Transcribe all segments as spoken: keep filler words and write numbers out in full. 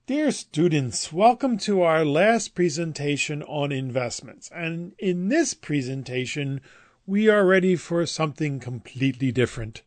Dear students, welcome to our last presentation on investments. And in this presentation, we are ready for something completely different.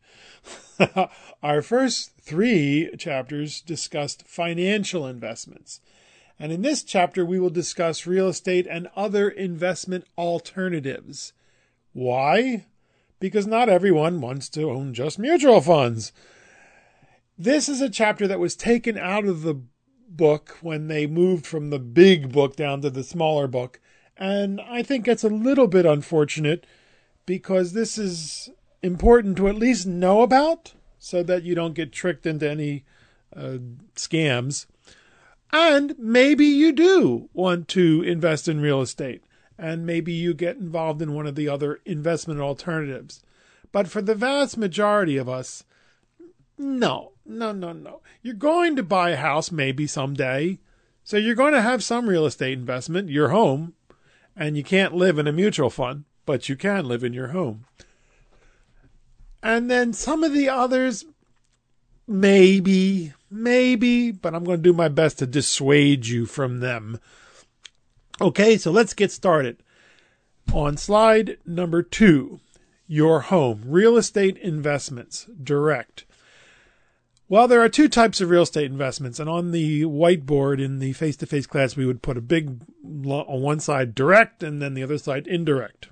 Our first three chapters discussed financial investments. And in this chapter, we will discuss real estate and other investment alternatives. Why? Because not everyone wants to own just mutual funds. This is a chapter that was taken out of the book when they moved from the big book down to the smaller book. And I think it's a little bit unfortunate because this is important to at least know about so that you don't get tricked into any uh, scams. And maybe you do want to invest in real estate and maybe you get involved in one of the other investment alternatives. But for the vast majority of us, No, no, no, no. You're going to buy a house maybe someday. So you're going to have some real estate investment, your home, and you can't live in a mutual fund, but you can live in your home. And then some of the others, maybe, maybe, but I'm going to do my best to dissuade you from them. Okay, so let's get started. On slide number two, your home, real estate investments, direct. Well, there are two types of real estate investments, and on the whiteboard in the face-to-face class, we would put a big, on one side, direct, and then the other side, indirect.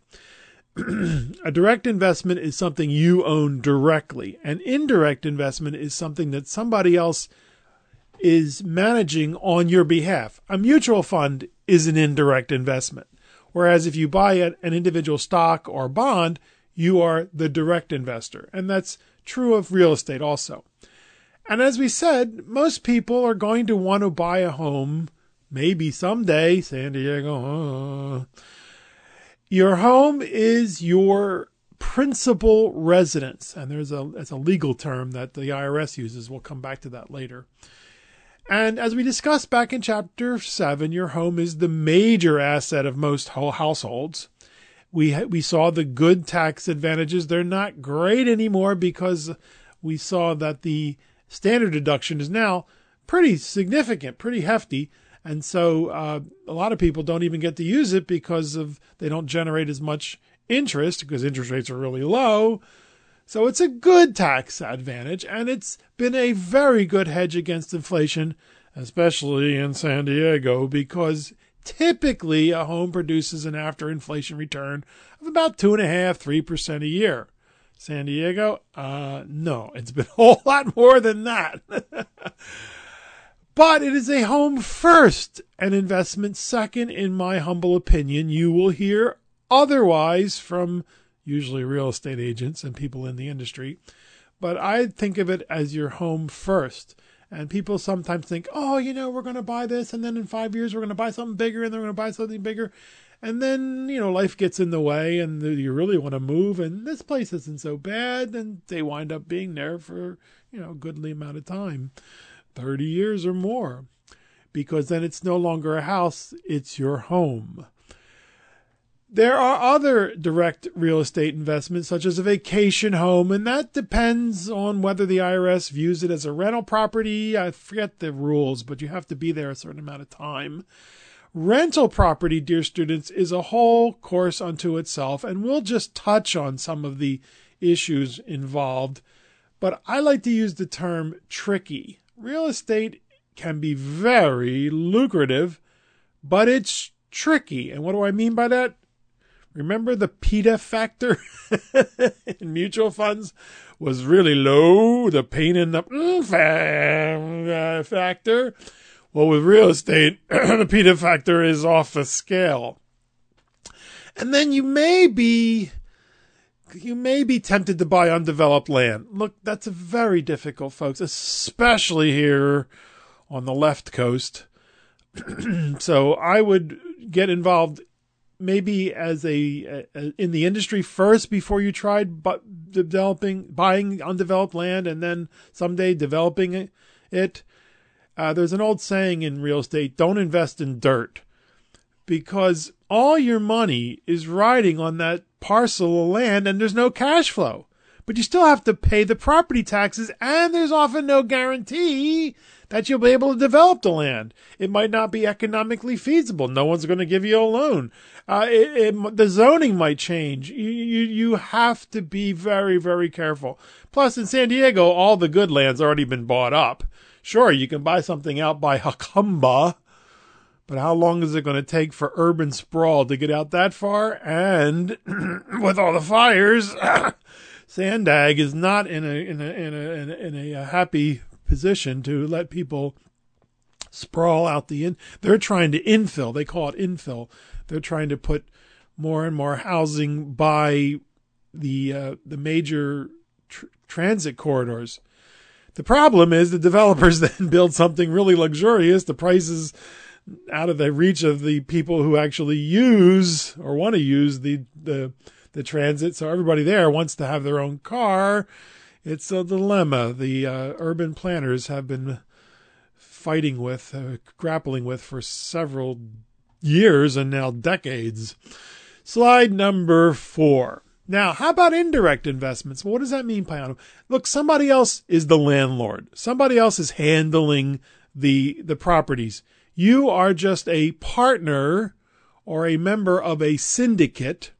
A direct investment is something you own directly. An indirect investment is something that somebody else is managing on your behalf. A mutual fund is an indirect investment, whereas if you buy an individual stock or bond, you are the direct investor, and that's true of real estate also. And as we said, most people are going to want to buy a home, maybe someday, San Diego. Uh, your home is your principal residence. And there's a, it's a legal term that the I R S uses. We'll come back to that later. And as we discussed back in chapter seven, your home is the major asset of most households. We, we saw the good tax advantages. They're not great anymore because we saw that the standard deduction is now pretty significant, pretty hefty. And so uh, a lot of people don't even get to use it because of they don't generate as much interest because interest rates are really low. So it's a good tax advantage, and it's been a very good hedge against inflation, especially in San Diego, because typically a home produces an after inflation return of about two and a half, three percent a year. San Diego? Uh, no, it's been a whole lot more than that. But it is a home first, an investment second, in my humble opinion. You will hear otherwise from usually real estate agents and people in the industry. But I think of it as your home first. And people sometimes think, oh, you know, we're going to buy this, and then in five years we're going to buy something bigger, and then we're going to buy something bigger. And then, you know, life gets in the way and you really want to move and this place isn't so bad. And they wind up being there for, you know, a goodly amount of time, thirty years or more, because then it's no longer a house, it's your home. There are other direct real estate investments, such as a vacation home, and that depends on whether the I R S views it as a rental property. I forget the rules, but you have to be there a certain amount of time. Rental property, dear students, is a whole course unto itself, and we'll just touch on some of the issues involved. But I like to use the term tricky. Real estate can be very lucrative, but it's tricky. And what do I mean by that? Remember the PITA factor in mutual funds was really low, the pain in the mm, factor. Well, with real estate, the PITA factor is off the scale. And then you may be, you may be tempted to buy undeveloped land. Look, that's very difficult, folks, especially here on the left coast. So I would get involved maybe as a, a in the industry first before you tried bu- developing, buying undeveloped land and then someday developing it. Uh, there's an old saying in real estate, don't invest in dirt, because all your money is riding on that parcel of land and there's no cash flow. but you still have to pay the property taxes, and there's often no guarantee that you'll be able to develop the land. It might not be economically feasible. No one's going to give you a loan. Uh, it, it, the zoning might change. You, you, you have to be very, very careful. Plus, in San Diego, all the good land's already been bought up. Sure, you can buy something out by Jacumba, but how long is it going to take for urban sprawl to get out that far? And with all the fires, Sandag is not in a in a in a in a, in a happy position to let people sprawl out the in. They're trying to infill. They call it infill. They're trying to put more and more housing by the uh, the major tr- transit corridors. The problem is the developers then build something really luxurious. The prices out of the reach of the people who actually use or want to use the the the transit. So everybody there wants to have their own car. It's a dilemma the uh, urban planners have been fighting with, uh, grappling with for several years and now decades. Slide number four. Now, how about indirect investments? Well, what does that mean, Payano? Look, somebody else is the landlord. Somebody else is handling the the properties. You are just a partner or a member of a syndicate,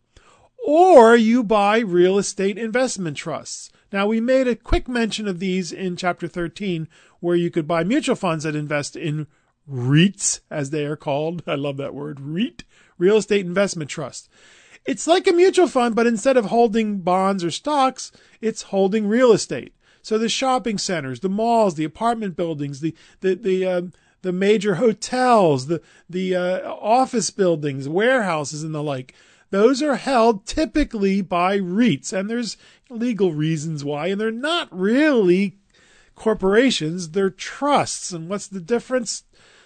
or you buy real estate investment trusts. Now, we made a quick mention of these in Chapter thirteen, where you could buy mutual funds that invest in REITs, as they are called. I love that word, REIT, real estate investment trust. It's like a mutual fund, but instead of holding bonds or stocks, it's holding real estate. So the shopping centers, the malls, the apartment buildings, the the the uh, the major hotels, the the uh, office buildings, warehouses, and the like. Those are held typically by REITs, and there's legal reasons why, and they're not really corporations, they're trusts. And what's the difference?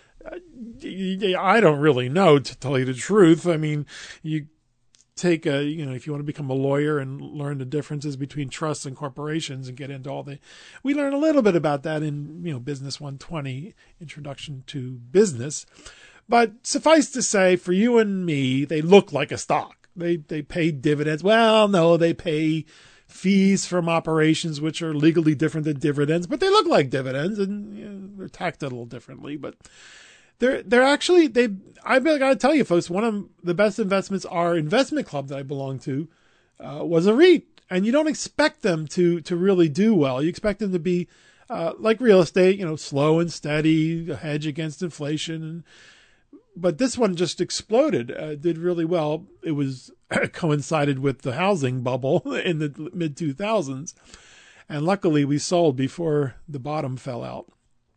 I don't really know, to tell you the truth. I mean, you take a, you know, if you want to become a lawyer and learn the differences between trusts and corporations and get into all the, we learn a little bit about that in, you know, Business one twenty, Introduction to Business. But suffice to say, for you and me, they look like a stock. They they pay dividends. Well, no, they pay fees from operations, which are legally different than dividends, but they look like dividends, and you know, they're taxed a little differently. But they're they're actually they. I've got to tell you, folks, one of the best investments, our investment club that I belong to, uh, was a REIT, and you don't expect them to to really do well. You expect them to be uh, like real estate, you know, slow and steady, a hedge against inflation. And but this one just exploded, uh, did really well. It was coincided with the housing bubble in the mid two thousands. And luckily we sold before the bottom fell out.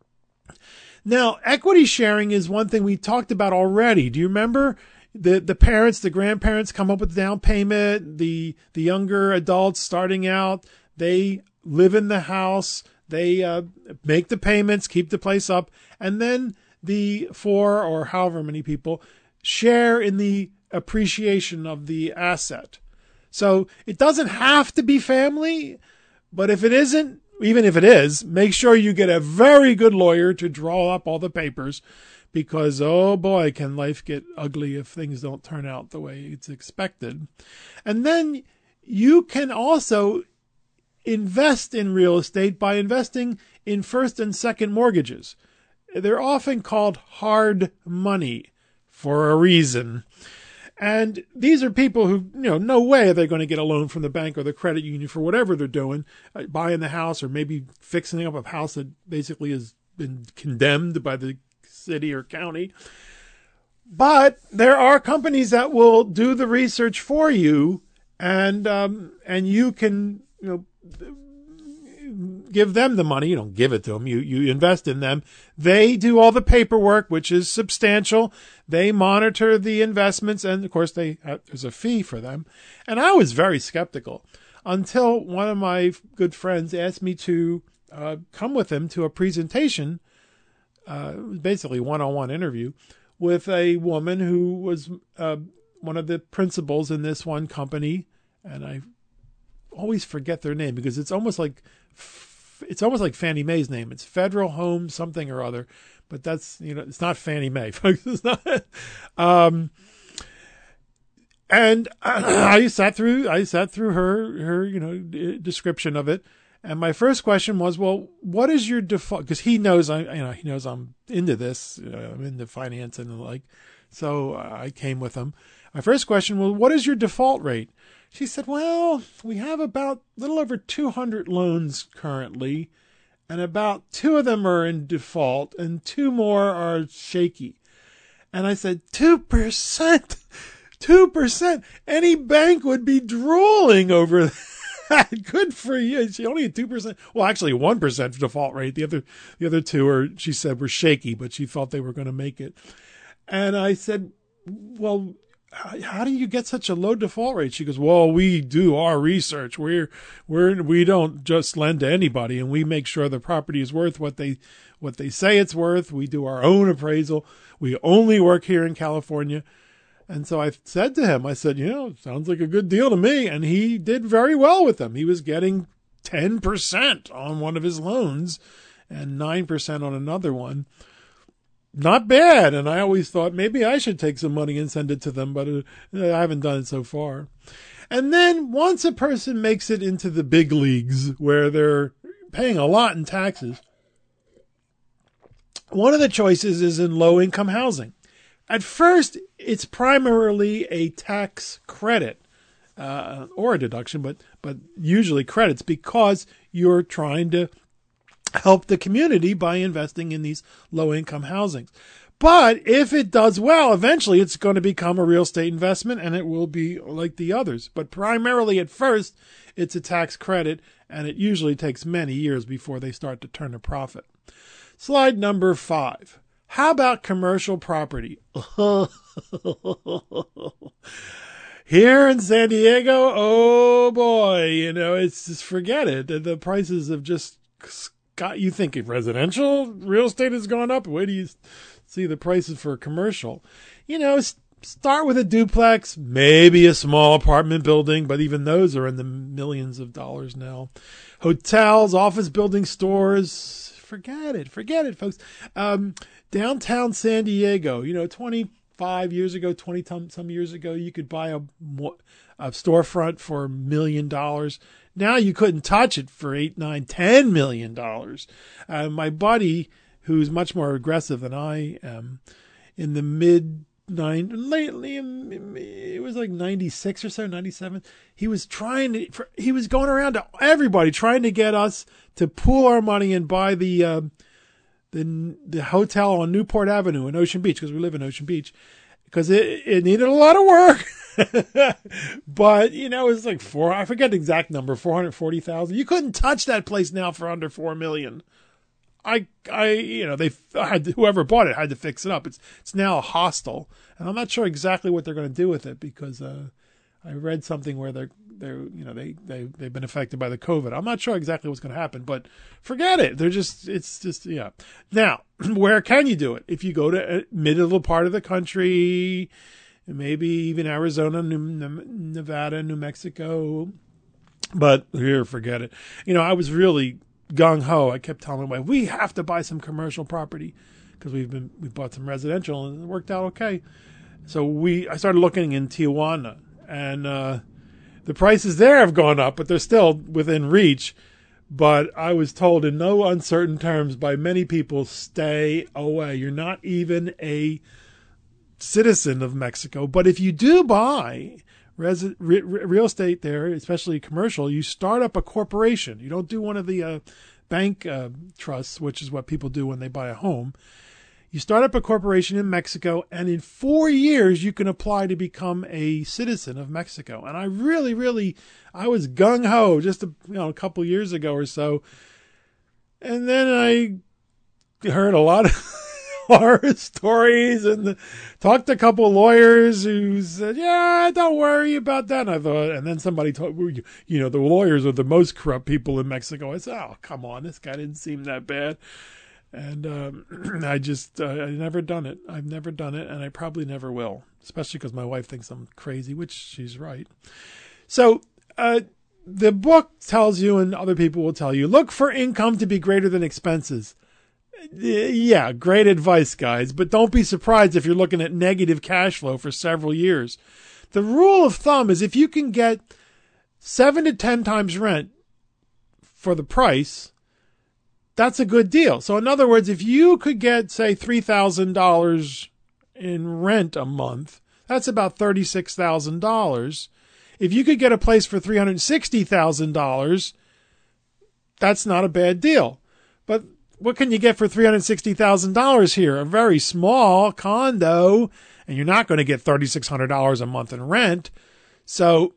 Now, equity sharing is one thing we talked about already. Do you remember the, the parents, the grandparents come up with the down payment, the, the younger adults starting out, they live in the house, they uh, make the payments, keep the place up, and then the four or however many people share in the appreciation of the asset. So it doesn't have to be family, but if it isn't, even if it is, make sure you get a very good lawyer to draw up all the papers, because, oh boy, can life get ugly if things don't turn out the way it's expected. And then you can also invest in real estate by investing in first and second mortgages. They're often called hard money for a reason. And these are people who, you know, no way are they going to get a loan from the bank or the credit union for whatever they're doing, uh, buying the house or maybe fixing up a house that basically has been condemned by the city or county. But there are companies that will do the research for you, and um, and you can, you know, give them the money. You don't give it to them. You, you invest in them. They do all the paperwork, which is substantial. They monitor the investments. And of course, they, uh, there's a fee for them. And I was very skeptical until one of my good friends asked me to uh, come with him to a presentation, uh, basically one-on-one interview with a woman who was uh, one of the principals in this one company. And I always forget their name because it's almost like it's almost like Fannie Mae's name. It's Federal Home something or other, but that's, you know, it's not Fannie Mae, folks. It's not. Um, And I sat through, I sat through her, her, you know, description of it. And my first question was, well, what is your default? Because he knows I, you know, he knows I'm into this. Uh, I'm into finance and the like. So I came with him. My first question was, what is your default rate? She said, well, we have about a little over two hundred loans currently, and about two of them are in default, and two more are shaky. And I said, two percent, two percent. Any bank would be drooling over that. Good for you. She only had two percent. Well, actually one percent default rate. The other, the other two are, she said, were shaky, but she thought they were going to make it. And I said, well, how do you get such a low default rate? She goes, well, we do our research. We're, we're, we don't just lend to anybody, and we make sure the property is worth what they, what they say it's worth. We do our own appraisal. We only work here in California. And so I said to him, I said, you know, sounds like a good deal to me. And he did very well with them. He was getting ten percent on one of his loans and nine percent on another one. Not bad. And I always thought maybe I should take some money and send it to them, but uh, I haven't done it so far. And then once a person makes it into the big leagues where they're paying a lot in taxes, one of the choices is in low income housing. At first, it's primarily a tax credit uh, or a deduction, but but usually credits, because you're trying to help the community by investing in these low-income housings. But if it does well, eventually it's going to become a real estate investment, and it will be like the others. But primarily at first, it's a tax credit, and it usually takes many years before they start to turn a profit. Slide number five. How about commercial property? Here in San Diego, oh boy, you know, it's just forget it. The prices have just got you thinking. Residential real estate has gone up. Where do you see the prices for commercial? You know, start with a duplex, maybe a small apartment building, but even those are in the millions of dollars now. Hotels, office buildings, stores, forget it, forget it, folks. Um, downtown San Diego, you know, twenty-five years ago, twenty some years ago, you could buy a, a storefront for a million dollars. Now you couldn't touch it for eight, nine, ten million dollars. Uh, my buddy, who's much more aggressive than I am, in the mid nine, lately, it was like ninety-six or so, ninety-seven. He was trying to, for, he was going around to everybody trying to get us to pool our money and buy the, uh, the, the hotel on Newport Avenue in Ocean Beach, because we live in Ocean Beach, because it, it needed a lot of work. But, you know, it was like four, I forget the exact number, four hundred forty thousand. You couldn't touch that place now for under four million. I, I, you know, they had, whoever bought it had to fix it up. It's, it's now a hostel, and I'm not sure exactly what they're going to do with it, because, uh, I read something where they're, they're, you know, they, they, they've been affected by the COVID. I'm not sure exactly what's going to happen, but forget it. They're just, it's just, yeah. Now, where can you do it? If you go to a middle part of the country, maybe even Arizona, New, Nevada, New Mexico, but here, forget it. You know, I was really gung ho. I kept telling my wife, we have to buy some commercial property, because we've been, we bought some residential and it worked out okay. So we, I started looking in Tijuana, and, uh, the prices there have gone up, but they're still within reach. But I was told in no uncertain terms by many people, stay away. You're not even a citizen of Mexico. But if you do buy res- re- real estate there, especially commercial, you start up a corporation. You don't do one of the uh, bank uh, trusts, which is what people do when they buy a home. You start up a corporation in Mexico, and in four years, you can apply to become a citizen of Mexico. And I really, really, I was gung-ho just a, you know, a couple years ago or so. And then I heard a lot of horror stories and talked to a couple of lawyers who said, yeah, don't worry about that. And I thought, and then somebody told me, you know, the lawyers are the most corrupt people in Mexico. I said, oh, come on, this guy didn't seem that bad. And um, I just, uh, I've never done it. I've never done it, and I probably never will, especially because my wife thinks I'm crazy, which she's right. So uh, the book tells you, and other people will tell you, look for income to be greater than expenses. Yeah, great advice, guys, but don't be surprised if you're looking at negative cash flow for several years. The rule of thumb is if you can get seven to ten times rent for the price, that's a good deal. So in other words, if you could get, say, three thousand dollars in rent a month, that's about thirty-six thousand dollars. If you could get a place for three hundred sixty thousand dollars, that's not a bad deal. But what can you get for three hundred sixty thousand dollars here? A very small condo, and you're not going to get three thousand six hundred dollars a month in rent. So,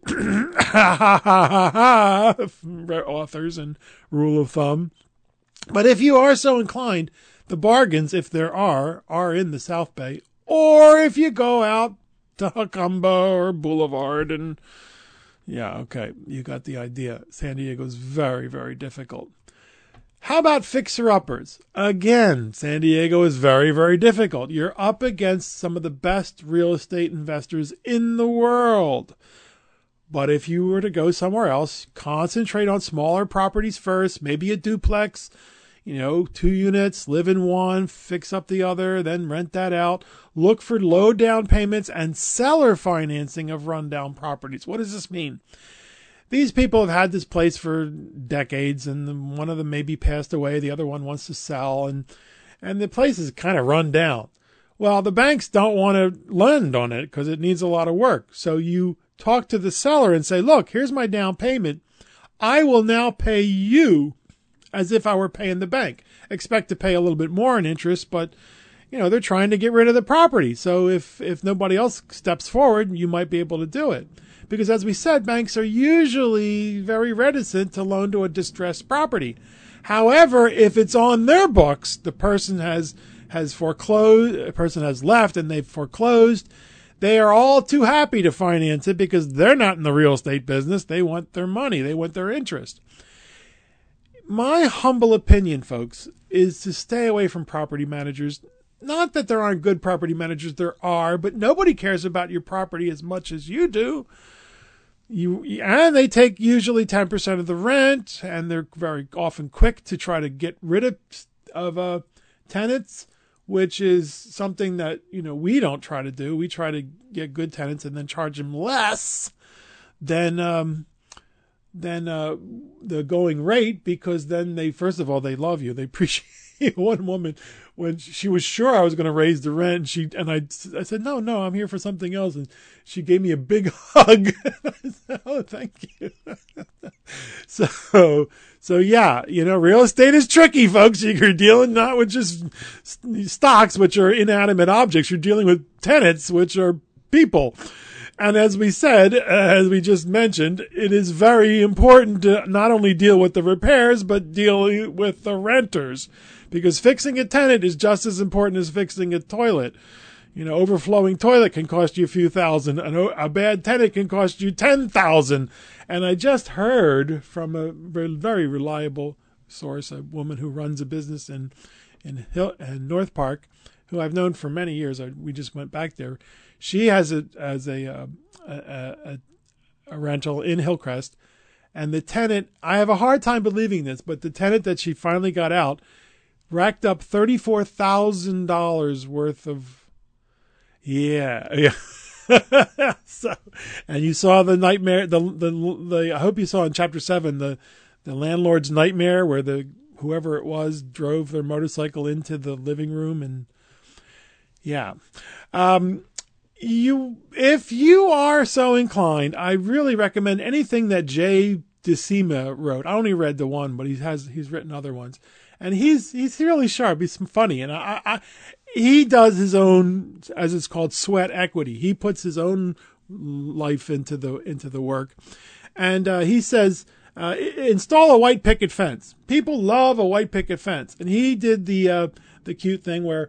authors and rule of thumb. But if you are so inclined, the bargains, if there are, are in the South Bay. Or if you go out to Jacumba or Boulevard and, yeah, okay, you got the idea. San Diego is very, very difficult. How about fixer-uppers? Again, San Diego is very, very difficult. You're up against some of the best real estate investors in the world. But if you were to go somewhere else, concentrate on smaller properties first, maybe a duplex, you know, two units, live in one, fix up the other, then rent that out. Look for low down payments and seller financing of rundown properties. What does this mean? These people have had this place for decades, and one of them maybe passed away. The other one wants to sell, and and the place is kind of run down. Well, the banks don't want to lend on it because it needs a lot of work. So you talk to the seller and say, look, here's my down payment. I will now pay you as if I were paying the bank. Expect to pay a little bit more in interest, but you know, they're trying to get rid of the property. So if, if nobody else steps forward, you might be able to do it. Because as we said, banks are usually very reticent to loan to a distressed property. However, if it's on their books, the person has, has foreclosed, a person has left and they've foreclosed, they are all too happy to finance it because they're not in the real estate business. They want their money. They want their interest. My humble opinion, folks, is to stay away from property managers. Not that there aren't good property managers, there are, but nobody cares about your property as much as you do. You and they take usually ten percent of the rent, and they're very often quick to try to get rid of of uh, tenants, which is something that, you know, we don't try to do. We try to get good tenants and then charge them less than um, than uh, the going rate, because then they, first of all, they love you. They appreciate you. One woman, when she was sure I was going to raise the rent, and she and I, I said, no, no, I'm here for something else. And she gave me a big hug. I said, oh, thank you. so, so yeah, you know, real estate is tricky, folks. You're dealing not with just stocks, which are inanimate objects. You're dealing with tenants, which are people. And as we said, uh, as we just mentioned, it is very important to not only deal with the repairs, but deal with the renters. Because fixing a tenant is just as important as fixing a toilet. You know, overflowing toilet can cost you a few thousand. and A bad tenant can cost you ten thousand. And I just heard from a very reliable source, a woman who runs a business in in, Hill, in North Park, who I've known for many years. I, we just went back there. She has it as a, uh, a, a a rental in Hillcrest, and the tenant, I have a hard time believing this, but the tenant that she finally got out racked up thirty-four thousand dollars worth of, yeah, yeah. So, and you saw the nightmare, the, the, the, I hope you saw in chapter seven, the, the landlord's nightmare where the, whoever it was drove their motorcycle into the living room, and yeah. Um, you, if you are so inclined, I really recommend anything that Jay DeSima wrote. I only read the one, but he has, he's written other ones. And he's he's really sharp. He's funny, and I, I he does his own, as it's called, sweat equity. He puts his own life into the into the work, and uh, he says uh, install a white picket fence. People love a white picket fence, and he did the uh, the cute thing where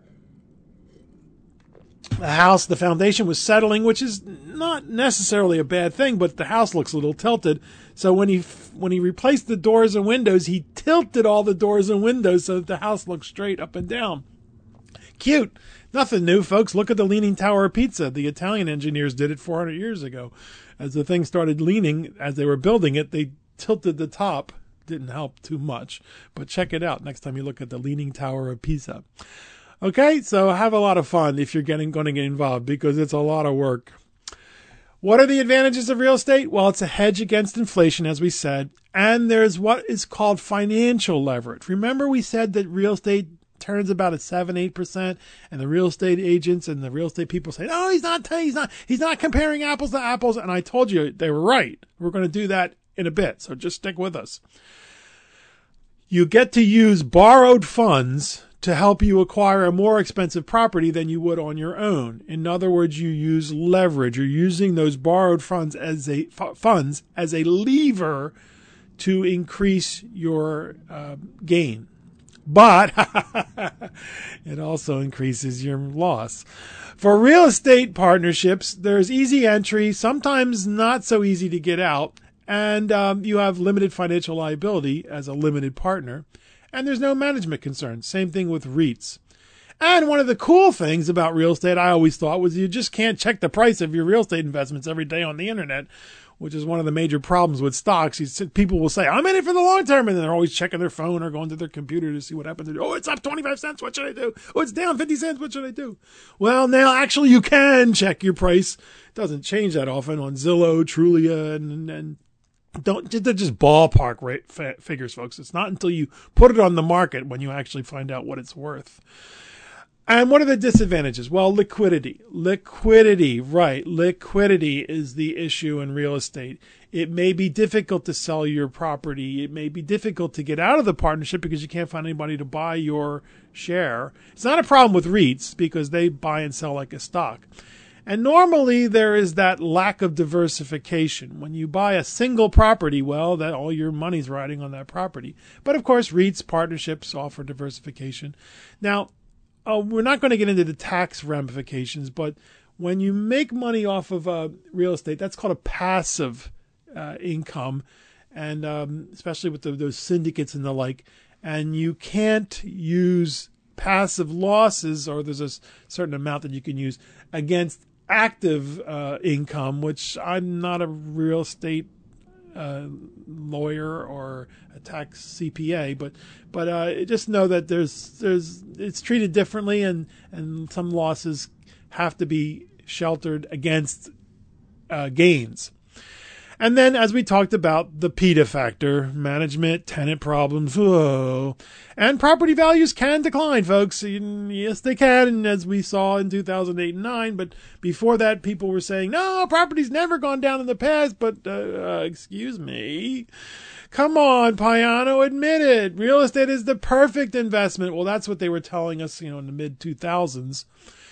the house, the foundation was settling, which is not necessarily a bad thing, but the house looks a little tilted. So when he when he replaced the doors and windows, he tilted all the doors and windows so that the house looks straight up and down. Cute. Nothing new, folks. Look at the Leaning Tower of Pisa. The Italian engineers did it four hundred years ago. As the thing started leaning, as they were building it, they tilted the top. Didn't help too much. But check it out next time you look at the Leaning Tower of Pisa. Okay, so have a lot of fun if you're getting going to get involved, because it's a lot of work. What are the advantages of real estate? Well, it's a hedge against inflation, as we said, and there's what is called financial leverage. Remember we said that real estate turns about at seven, eight percent, and the real estate agents and the real estate people say, "No, he's not, he's not, he's not comparing apples to apples." And I told you they were right. We're going to do that in a bit, so just stick with us. You get to use borrowed funds to help you acquire a more expensive property than you would on your own. In other words, you use leverage. You're using those borrowed funds as a funds as a lever to increase your uh, gain. But it also increases your loss. For real estate partnerships, there's easy entry, sometimes not so easy to get out, and um, you have limited financial liability as a limited partner. And there's no management concerns. Same thing with REITs. And one of the cool things about real estate, I always thought, was you just can't check the price of your real estate investments every day on the internet, which is one of the major problems with stocks. You, people will say, "I'm in it for the long term," and they're always checking their phone or going to their computer to see what happens. Oh, it's up twenty-five cents. What should I do? Oh, it's down fifty cents. What should I do? Well, now actually you can check your price. It doesn't change that often on Zillow, Trulia, and, and Don't, they're just ballpark rate figures, folks. It's not until you put it on the market when you actually find out what it's worth. And what are the disadvantages? Well, liquidity. Liquidity, right. Liquidity is the issue in real estate. It may be difficult to sell your property. It may be difficult to get out of the partnership because you can't find anybody to buy your share. It's not a problem with REITs because they buy and sell like a stock. And normally there is that lack of diversification. When you buy a single property, well, that all your money's riding on that property. But of course, REITs, partnerships offer diversification. Now, uh, we're not going to get into the tax ramifications, but when you make money off of uh, real estate, that's called a passive uh, income, and um, especially with the, those syndicates and the like. And you can't use passive losses, or there's a certain amount that you can use against active uh, income, which I'm not a real estate uh, lawyer or a tax C P A, but but uh, just know that there's there's it's treated differently, and and some losses have to be sheltered against uh, gains. And then, as we talked about, the PITA factor, management, tenant problems, whoa. And property values can decline, folks. Yes, they can, and as we saw in two thousand eight and nine. But before that, people were saying, no, property's never gone down in the past. But, uh, uh, excuse me. Come on, Payano, admit it. Real estate is the perfect investment. Well, that's what they were telling us, you know, in the mid two thousands.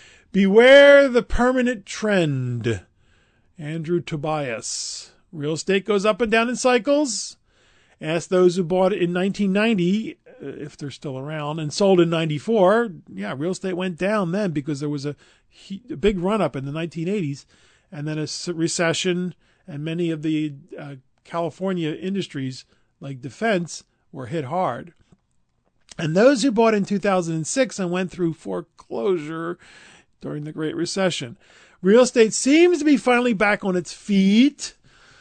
Beware the permanent trend. Andrew Tobias. Real estate goes up and down in cycles. Ask those who bought it in nineteen ninety, if they're still around, and sold in ninety-four. Yeah, real estate went down then because there was a, a big run-up in the nineteen eighties, and then a recession, and many of the uh, California industries, like defense, were hit hard. And those who bought in two thousand six and went through foreclosure during the Great Recession. Real estate seems to be finally back on its feet,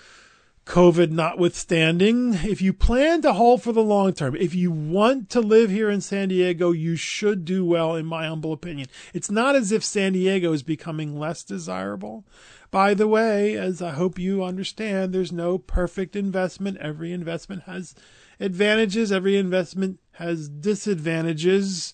COVID notwithstanding. If you plan to hold for the long term, if you want to live here in San Diego, you should do well, in my humble opinion. It's not as if San Diego is becoming less desirable. By the way, as I hope you understand, there's no perfect investment. Every investment has advantages. Every investment has disadvantages.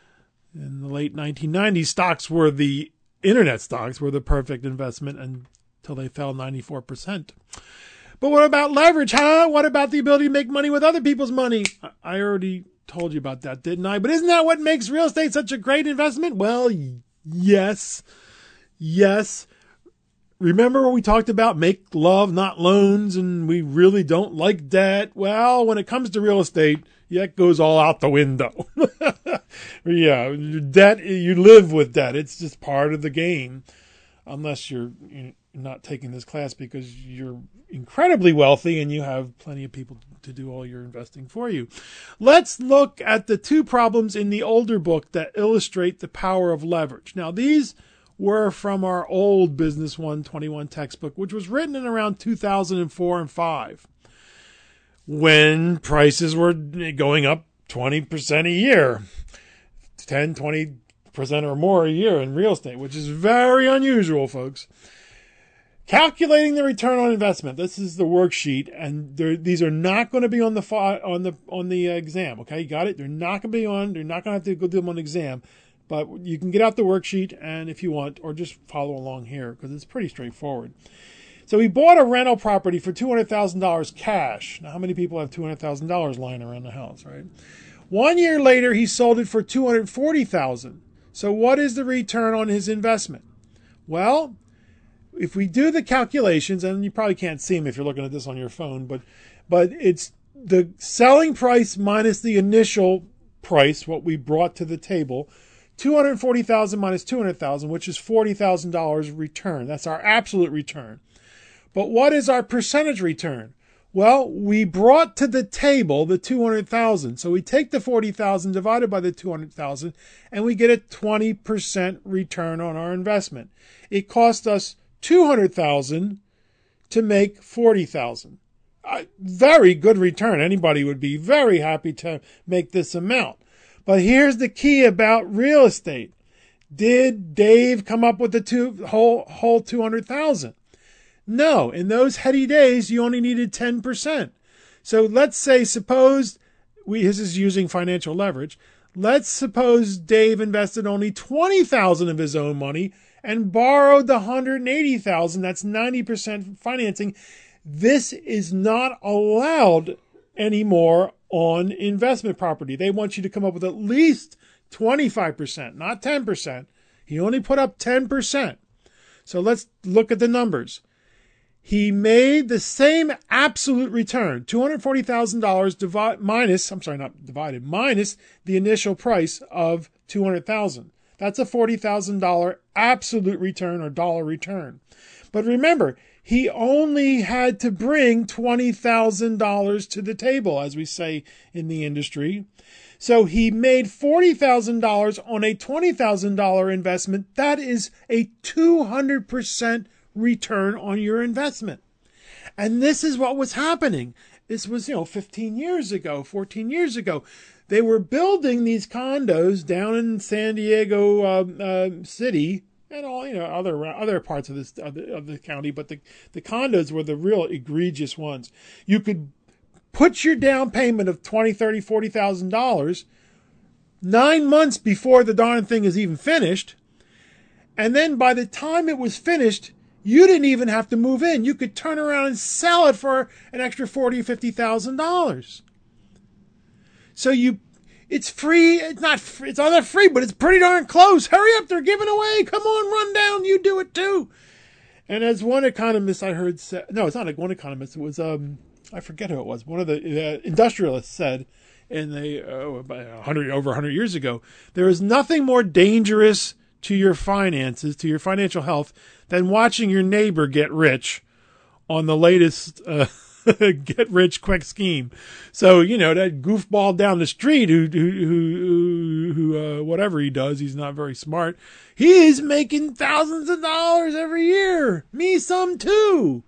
In the late nineteen nineties, stocks were the internet stocks were the perfect investment until they fell ninety-four percent. But what about leverage, huh? What about the ability to make money with other people's money? I already told you about that, didn't I? But isn't that what makes real estate such a great investment? Well, yes. Yes. Remember when we talked about make love, not loans, and we really don't like debt? Well, when it comes to real estate, that goes all out the window. Yeah, debt, you live with debt. It's just part of the game. Unless you're, you're not taking this class because you're incredibly wealthy and you have plenty of people to do all your investing for you. Let's look at the two problems in the older book that illustrate the power of leverage. Now, these were from our old Business one twenty-one textbook, which was written in around two thousand four and five, when prices were going up twenty percent a year, ten, twenty percent or more a year in real estate, which is very unusual, folks. Calculating the return on investment. This is the worksheet, and these are not going to be on the on the on the exam. Okay, you got it. They're not going to be on. They're not going to have to go do them on the exam, but you can get out the worksheet, and if you want, or just follow along here because it's pretty straightforward. So he bought a rental property for two hundred thousand dollars cash. Now, how many people have two hundred thousand dollars lying around the house, right? One year later, he sold it for two hundred forty thousand dollars. So what is the return on his investment? Well, if we do the calculations, and you probably can't see them if you're looking at this on your phone, but but it's the selling price minus the initial price, what we brought to the table, two hundred forty thousand dollars minus two hundred thousand dollars, which is forty thousand dollars return. That's our absolute return. But what is our percentage return? Well, we brought to the table the two hundred thousand dollars. So we take the forty thousand dollars divided by the two hundred thousand dollars, and we get a twenty percent return on our investment. It cost us two hundred thousand dollars to make forty thousand dollars. Uh, very good return. Anybody would be very happy to make this amount. But here's the key about real estate. Did Dave come up with the two, whole, whole two hundred thousand dollars? No. In those heady days, you only needed ten percent. So let's say, suppose, we, this is using financial leverage. Let's suppose Dave invested only twenty thousand dollars of his own money and borrowed the one hundred eighty thousand dollars. That's ninety percent financing. This is not allowed anymore on investment property. They want you to come up with at least twenty-five percent, not ten percent. He only put up ten percent. So let's look at the numbers. He made the same absolute return, two hundred forty thousand dollars divide, minus, I'm sorry, not divided, minus the initial price of two hundred thousand dollars. That's a forty thousand dollars absolute return or dollar return. But remember, he only had to bring twenty thousand dollars to the table, as we say in the industry. So he made forty thousand dollars on a twenty thousand dollars investment. That is a two hundred percent return on your investment. And this is what was happening. This was, you know, fifteen years ago, fourteen years ago. They were building these condos down in San Diego uh, uh, City and all, you know, other other parts of this of the, of the county, but the the condos were the real egregious ones. You could put your down payment of twenty, thirty, forty thousand dollars nine months before the darn thing is even finished, and then by the time it was finished, you didn't even have to move in. You could turn around and sell it for an extra forty or fifty thousand dollars. So you, it's free. It's not. Free, it's not free, but it's pretty darn close. Hurry up! They're giving away. Come on, run down. You do it too. And as one economist I heard said, no, it's not like one economist. It was um, I forget who it was. One of the uh, industrialists said, in the oh, about a hundred over a hundred years ago, there is nothing more dangerous to your finances, to your financial health, than watching your neighbor get rich on the latest uh, get rich quick scheme. So, you know, that goofball down the street who, who, who, who uh, whatever he does, he's not very smart. He is making thousands of dollars every year. Me some too.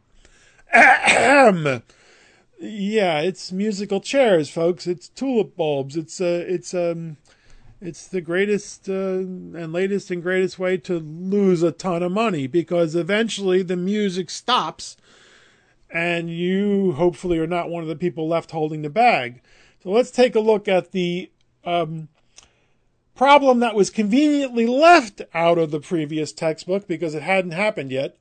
Ahem. Yeah, it's musical chairs, folks. It's tulip bulbs. It's, uh, it's, um, It's the greatest uh, and latest and greatest way to lose a ton of money, because eventually the music stops and you hopefully are not one of the people left holding the bag. So let's take a look at the um, problem that was conveniently left out of the previous textbook because it hadn't happened yet.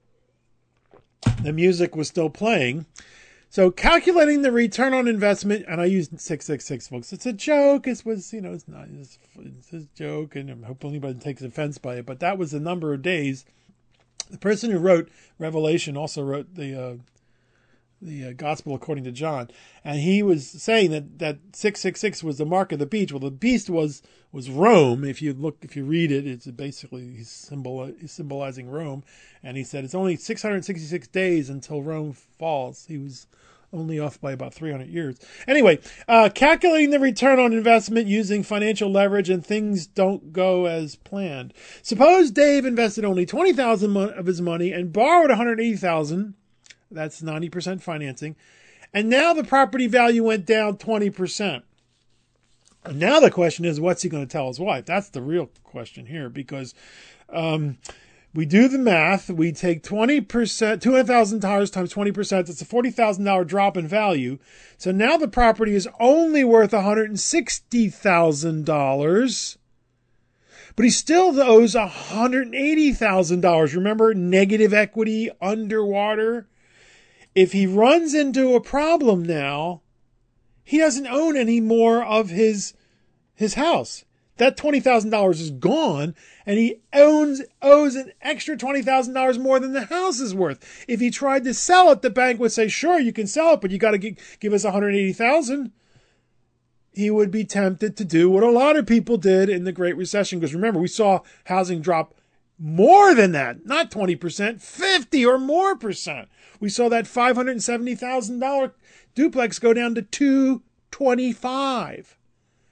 The music was still playing. So calculating the return on investment, and I used six six six, folks. It's a joke. It was, you know, it's not, it's, it's a joke, and I hope anybody takes offense by it. But that was the number of days. The person who wrote Revelation also wrote the uh, the uh, Gospel according to John, and he was saying that that six six six was the mark of the beast. Well, the beast was was Rome. If you look, if you read it, it's basically he's, symbol, he's symbolizing Rome. And he said it's only six hundred sixty-six days until Rome falls. He was only off by about three hundred years. Anyway, uh, calculating the return on investment using financial leverage, and things don't go as planned. Suppose Dave invested only twenty thousand dollars of his money and borrowed one hundred eighty thousand dollars. That's ninety percent financing. And now the property value went down twenty percent. And now the question is, what's he going to tell his wife? That's the real question here, because um, We do the math. We take twenty percent, two hundred thousand dollars times twenty percent. It's a forty thousand dollars drop in value. So now the property is only worth one hundred sixty thousand dollars. But he still owes one hundred eighty thousand dollars. Remember, negative equity, underwater. If he runs into a problem now, he doesn't own any more of his, his house. That twenty thousand dollars is gone, and he owns owes an extra twenty thousand dollars more than the house is worth. If he tried to sell it, the bank would say, sure, you can sell it, but you got to give us one hundred eighty thousand dollars. He would be tempted to do what a lot of people did in the Great Recession. Because remember, we saw housing drop more than that, not twenty percent, fifty or more percent. We saw that five hundred seventy thousand dollars duplex go down to two hundred twenty-five thousand dollars.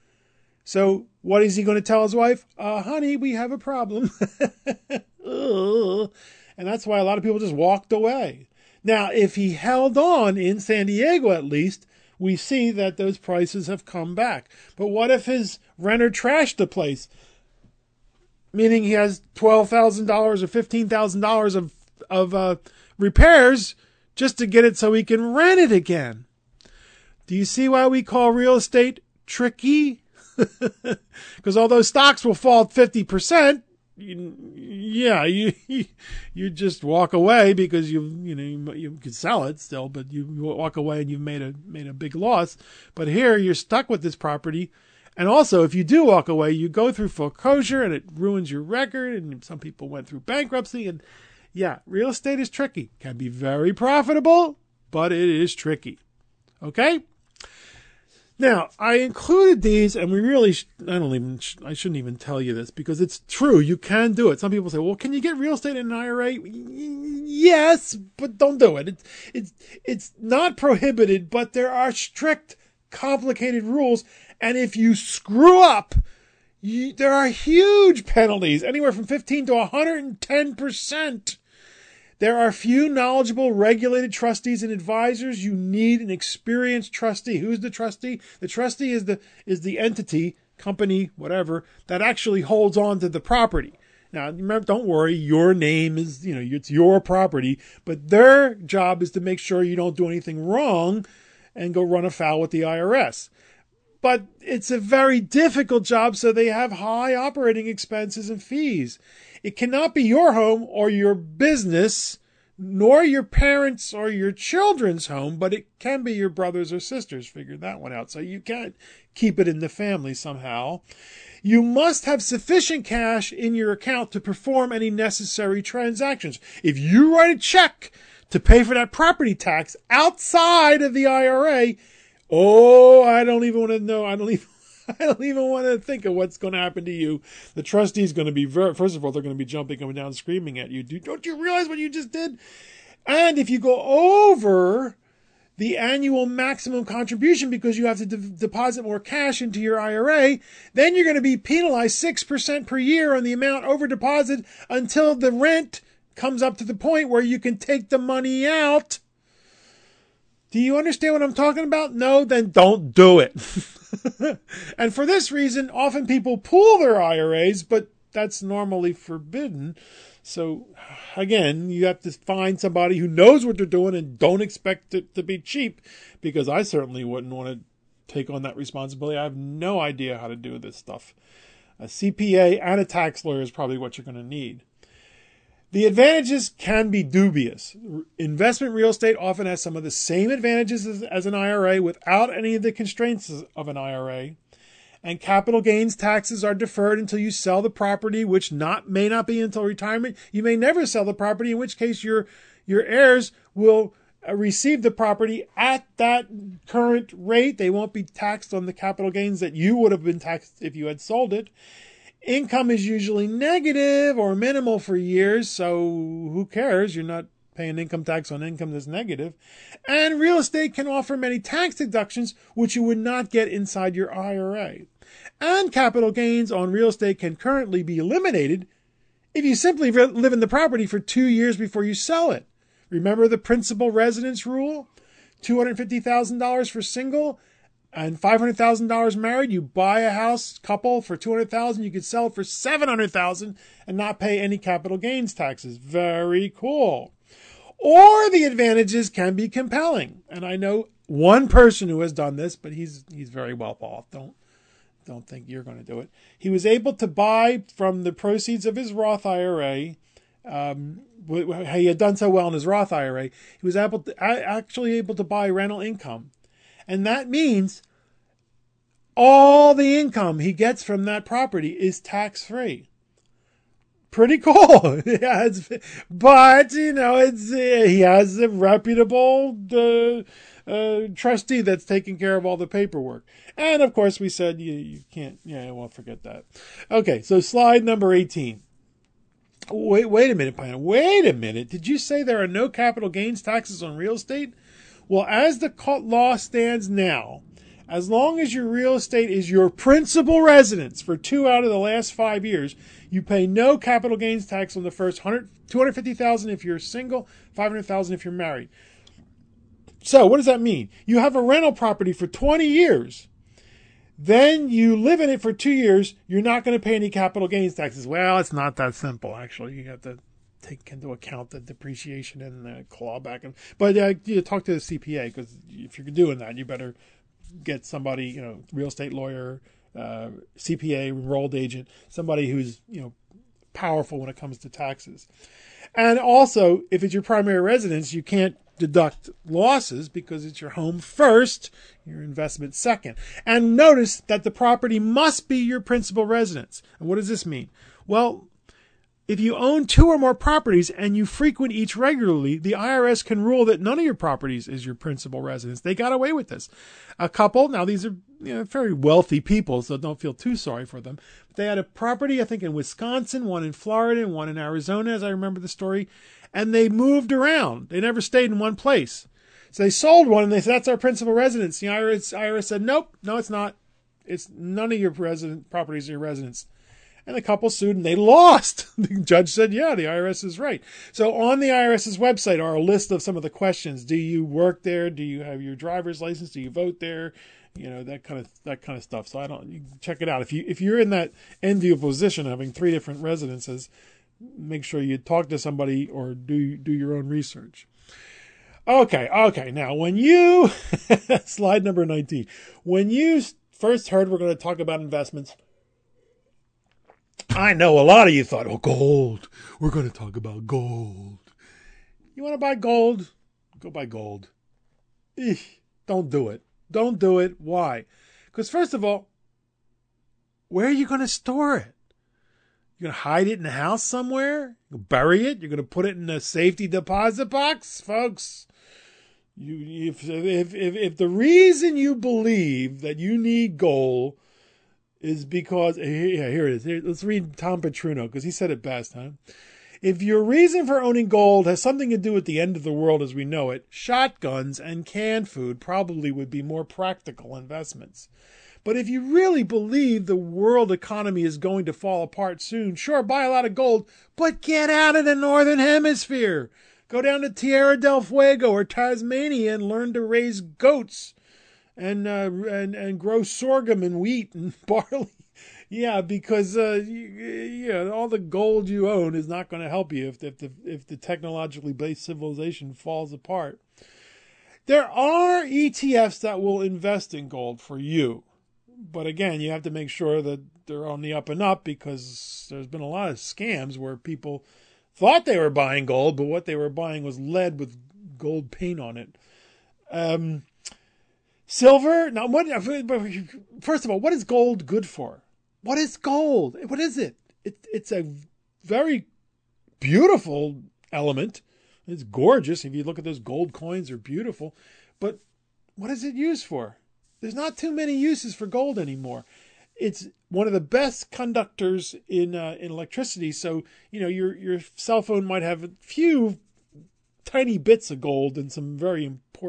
So what is he going to tell his wife? Uh, honey, we have a problem. And that's why a lot of people just walked away. Now, if he held on in San Diego, at least, we see that those prices have come back. But what if his renter trashed the place? Meaning he has twelve thousand dollars or fifteen thousand dollars of, of uh, repairs just to get it so he can rent it again. Do you see why we call real estate tricky? Because although stocks will fall fifty percent, you, yeah, you, you you just walk away because you you know you, you could sell it still, but you walk away and you've made a made a big loss. But here you're stuck with this property, and also if you do walk away, you go through foreclosure and it ruins your record. And some people went through bankruptcy, and yeah, real estate is tricky. Can be very profitable, but it is tricky. Okay. Now, I included these, and we really, sh- I don't even, sh- I shouldn't even tell you this because it's true. You can do it. Some people say, well, can you get real estate in an I R A? Yes, but don't do it. It's, it's, it's not prohibited, but there are strict, complicated rules. And if you screw up, you, there are huge penalties, anywhere from fifteen to one hundred ten percent. There are few knowledgeable regulated trustees and advisors. You need an experienced trustee. Who's the trustee? The trustee is the is the entity, company, whatever, that actually holds on to the property. Now, remember, don't worry, your name is, you know, it's your property, but their job is to make sure you don't do anything wrong and go run afoul with the I R S. But it's a very difficult job, so they have high operating expenses and fees. It cannot be your home or your business, nor your parents' or your children's home, but it can be your brothers or sisters. Figure that one out. So you can't keep it in the family somehow. You must have sufficient cash in your account to perform any necessary transactions. If you write a check to pay for that property tax outside of the I R A, oh, I don't even want to know. I don't even I don't even want to think of what's going to happen to you. The trustee is going to be very, first of all, they're going to be jumping up and down, screaming at you. Don't you realize what you just did? And if you go over the annual maximum contribution because you have to de- deposit more cash into your I R A, then you're going to be penalized six percent per year on the amount over deposited until the rent comes up to the point where you can take the money out. Do you understand what I'm talking about? No, then don't do it. And for this reason, often people pool their I R As, but that's normally forbidden. So again, you have to find somebody who knows what they're doing and don't expect it to be cheap, because I certainly wouldn't want to take on that responsibility. I have no idea how to do this stuff. A C P A and a tax lawyer is probably what you're going to need. The advantages can be dubious. Investment real estate often has some of the same advantages as, as an I R A without any of the constraints of an I R A. And capital gains taxes are deferred until you sell the property, which not may not be until retirement. You may never sell the property, in which case your your heirs will receive the property at that current rate. They won't be taxed on the capital gains that you would have been taxed if you had sold it. Income is usually negative or minimal for years, so who cares? You're not paying income tax on income that's negative. And real estate can offer many tax deductions, which you would not get inside your I R A. And capital gains on real estate can currently be eliminated if you simply live in the property for two years before you sell it. Remember the principal residence rule? two hundred fifty thousand dollars for single, and five hundred thousand dollars married, you buy a house, couple, for two hundred thousand dollars, you could sell it for seven hundred thousand dollars and not pay any capital gains taxes. Very cool. Or the advantages can be compelling. And I know one person who has done this, but he's he's very well off. Don't don't think you're going to do it. He was able to buy from the proceeds of his Roth I R A. Um, he had done so well in his Roth I R A. He was able to, actually able to buy rental income. And that means all the income he gets from that property is tax-free. Pretty cool. Yeah, it's, but, you know, it's uh, he has a reputable uh, uh, trustee that's taking care of all the paperwork. And, of course, we said you, you can't, yeah, well, forget that. Okay, so slide number eighteen. Wait, wait a minute, Pine. Wait a minute. Did you say there are no capital gains taxes on real estate? Well, as the law stands now, as long as your real estate is your principal residence for two out of the last five years, you pay no capital gains tax on the first one hundred, two hundred fifty thousand dollars if you're single, five hundred thousand dollars if you're married. So what does that mean? You have a rental property for twenty years. Then you live in it for two years. You're not going to pay any capital gains taxes. Well, it's not that simple, actually. You have to take into account the depreciation and the clawback. And, but uh, you talk to the C P A, because if you're doing that, you better get somebody, you know, real estate lawyer, uh, C P A, enrolled agent, somebody who's, you know, powerful when it comes to taxes. And also, if it's your primary residence, you can't deduct losses because it's your home first, your investment second. And notice that the property must be your principal residence. And what does this mean? Well, if you own two or more properties and you frequent each regularly, the I R S can rule that none of your properties is your principal residence. They got away with this. A couple, now these are, you know, very wealthy people, so don't feel too sorry for them. But they had a property, I think, in Wisconsin, one in Florida, and one in Arizona, as I remember the story. And they moved around. They never stayed in one place. So they sold one and they said, that's our principal residence. The I R S, I R S said, nope, no, it's not. It's none of your resident properties are your residence. And the couple sued and they lost. The judge said, yeah, the I R S is right. So on the IRS's website are a list of some of the questions. Do you work there? Do you have your driver's license? Do you vote there? You know, that kind of, that kind of stuff. So I don't, you can check it out. If you, if you're in that enviable position of having three different residences, make sure you talk to somebody or do, do your own research. Okay. Okay. Now when you, slide number nineteen, when you first heard we're going to talk about investments, I know a lot of you thought, oh, gold. We're going to talk about gold. You want to buy gold? Go buy gold. Eesh, don't do it. Don't do it. Why? Because first of all, where are you going to store it? You're going to hide it in the house somewhere? You're going to bury it? You're going to put it in a safety deposit box? Folks, you, if, if, if, if the reason you believe that you need gold is because, yeah, here it is. Here, let's read Tom Petruno, because he said it best, huh? If your reason for owning gold has something to do with the end of the world as we know it, shotguns and canned food probably would be more practical investments. But if you really believe the world economy is going to fall apart soon, sure, buy a lot of gold, but get out of the Northern Hemisphere. Go down to Tierra del Fuego or Tasmania and learn to raise goats. And, uh, and and grow sorghum and wheat and barley. Yeah, because uh, you, yeah, all the gold you own is not going to help you if, if, the, if the technologically based civilization falls apart. There are E T Fs that will invest in gold for you. But again, you have to make sure that they're on the up and up, because there's been a lot of scams where people thought they were buying gold, but what they were buying was lead with gold paint on it. Um... Silver? Now, what? First of all, what is gold good for? What is gold? What is it? it it's a very beautiful element. It's gorgeous. If you look at those gold coins, they're beautiful. But what is it used for? There's not too many uses for gold anymore. It's one of the best conductors in uh, in electricity. So, you know, your your cell phone might have a few tiny bits of gold and some very important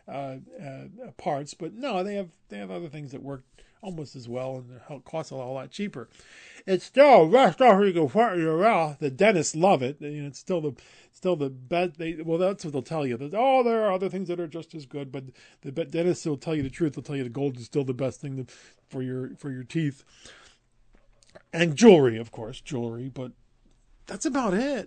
uh, uh, parts, but no, they have they have other things that work almost as well and cost a lot, a lot cheaper. It's still best stuff you can put in your mouth. The dentists love it. You know, it's still the still the best. They well, that's what they'll tell you. That oh, there are other things that are just as good, but the dentists will tell you the truth. They'll tell you the gold is still the best thing to, for your for your teeth. And jewelry, of course, jewelry, but that's about it.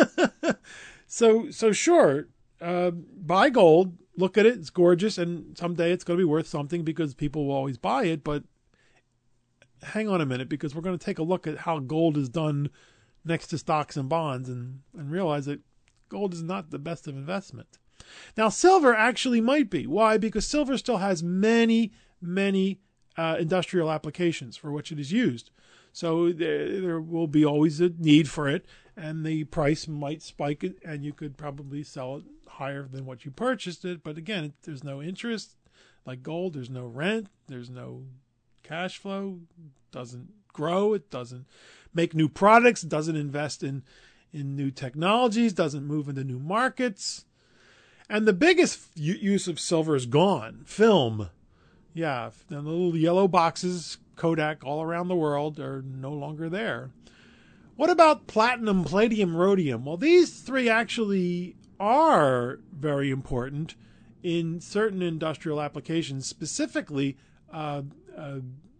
so so sure, uh, buy gold. Look at it; it's gorgeous, and someday it's going to be worth something because people will always buy it. But hang on a minute, because we're going to take a look at how gold is done next to stocks and bonds, and and realize that gold is not the best of investment. Now, silver actually might be. Why? Because silver still has many many uh, industrial applications for which it is used. So there, there will be always a need for it, and the price might spike it, and you could probably sell it higher than what you purchased it. But again, there's no interest like gold. There's no rent. There's no cash flow. Doesn't grow. It doesn't make new products. It doesn't invest in, in new technologies. Doesn't move into new markets. And the biggest use of silver is gone. Film. Yeah, the little yellow boxes, Kodak, all around the world are no longer there. What about platinum, palladium, rhodium? Well, these three actually are very important in certain industrial applications, specifically uh, uh,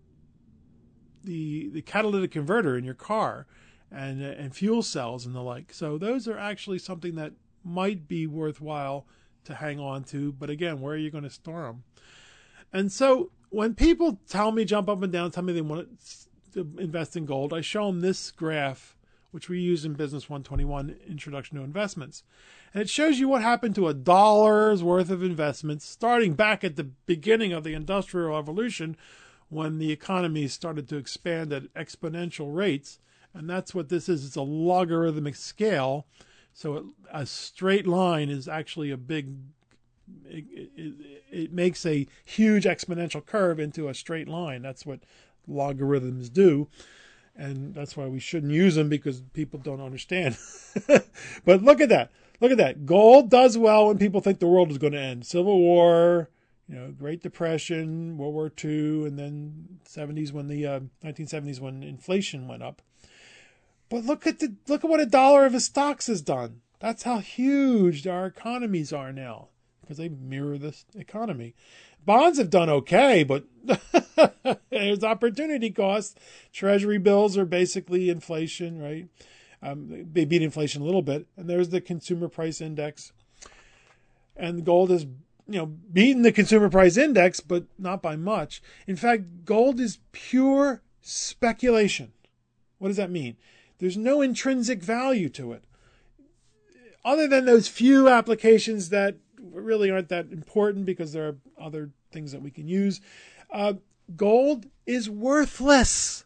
the the catalytic converter in your car and and fuel cells and the like. So those are actually something that might be worthwhile to hang on to. But again, where are you going to store them? And so when people tell me, jump up and down, tell me they want to invest in gold, I show them this graph, which we use in Business one twenty-one, Introduction to Investments. And it shows you what happened to a dollar's worth of investments starting back at the beginning of the Industrial Revolution when the economy started to expand at exponential rates. And that's what this is. It's a logarithmic scale. So it, a straight line is actually a big It, it, it makes a huge exponential curve into a straight line. That's what logarithms do. And that's why we shouldn't use them, because people don't understand. But look at that. Look at that. Gold does well when people think the world is going to end. Civil War, you know, Great Depression, World War Two, and then seventies when the uh, nineteen seventies when inflation went up. But look at the look at what a dollar of a stocks has done. That's how huge our economies are now, because they mirror this economy. Bonds have done okay, but there's opportunity costs. Treasury bills are basically inflation, right? Um, they beat inflation a little bit. And there's the consumer price index. And gold has, you know, beaten the consumer price index, but not by much. In fact, gold is pure speculation. What does that mean? There's no intrinsic value to it, other than those few applications that really aren't that important because there are other things that we can use. Uh, gold is worthless.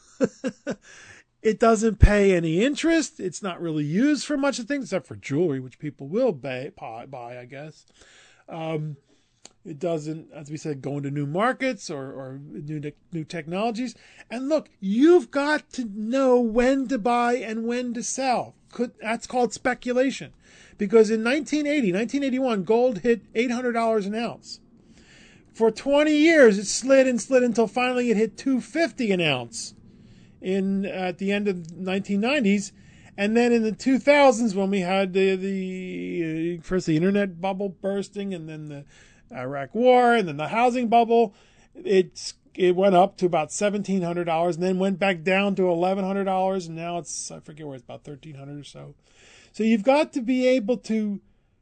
It doesn't pay any interest. It's not really used for much of things, except for jewelry, which people will buy, buy I guess. Um, it doesn't, as we said, go into new markets or, or new, new technologies. And look, you've got to know when to buy and when to sell. Could, that's called speculation. Because in nineteen eighty, nineteen eighty-one, gold hit eight hundred dollars an ounce. For twenty years, it slid and slid until finally it hit two hundred fifty dollars an ounce in at the end of the nineteen nineties. And then in the two thousands, when we had the, the uh, first the internet bubble bursting, and then the Iraq war, and then the housing bubble, it's it went up to about seventeen hundred dollars and then went back down to eleven hundred dollars. And now it's, I forget where it's about thirteen hundred dollars or so. So you've got to be able to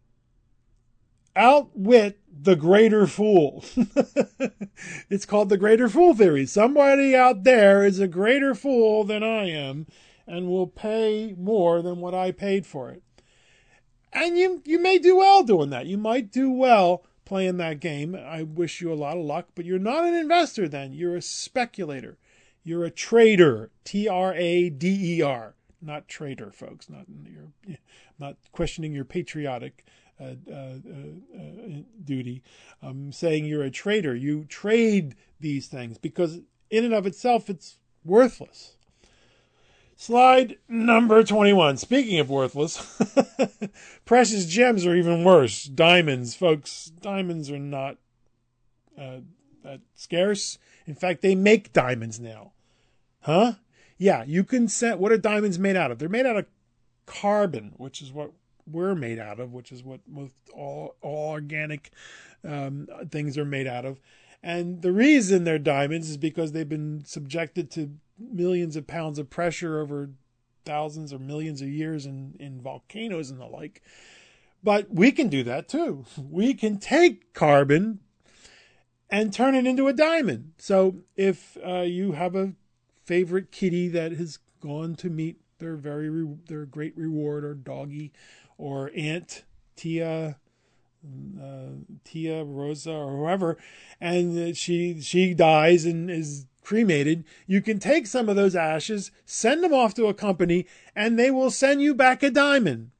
outwit the greater fool. It's called the greater fool theory. Somebody out there is a greater fool than I am and will pay more than what I paid for it. And you, you may do well doing that. You might do well playing that game. I wish you a lot of luck, but you're not an investor then. You're a speculator. You're a trader. T R A D E R. Not traitor, folks. Not your, not questioning your patriotic uh, uh, uh, uh, duty. I'm saying you're a trader. You trade these things because in and of itself, it's worthless. Slide number twenty-one. Speaking of worthless, precious gems are even worse. Diamonds, folks. Diamonds are not uh, that scarce. In fact, they make diamonds now. Huh? Yeah, you can set. What are diamonds made out of? They're made out of carbon, which is what we're made out of, which is what most all, all organic um, things are made out of. And the reason they're diamonds is because they've been subjected to millions of pounds of pressure over thousands or millions of years in, in volcanoes and the like. But we can do that too. We can take carbon and turn it into a diamond. So if uh, you have a favorite kitty that has gone to meet their very re- their great reward, or doggy, or aunt Tia, uh, Tia Rosa, or whoever, and she she dies and is cremated, you can take some of those ashes, send them off to a company, and they will send you back a diamond.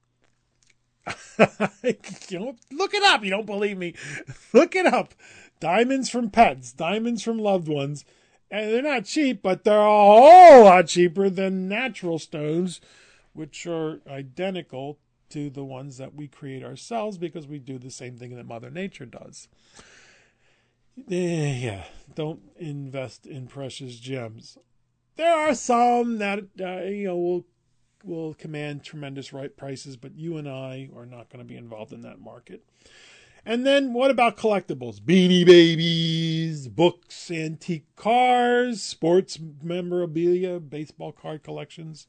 You know, look it up. You don't believe me? Look it up. Diamonds from pets, diamonds from loved ones. And they're not cheap, but they're a whole lot cheaper than natural stones, which are identical to the ones that we create ourselves because we do the same thing that Mother Nature does. Eh, yeah, don't invest in precious gems. There are some that uh, you know will will command tremendous right prices, but you and I are not going to be involved in that market. And then what about collectibles? Beanie Babies, books, antique cars, sports memorabilia, baseball card collections.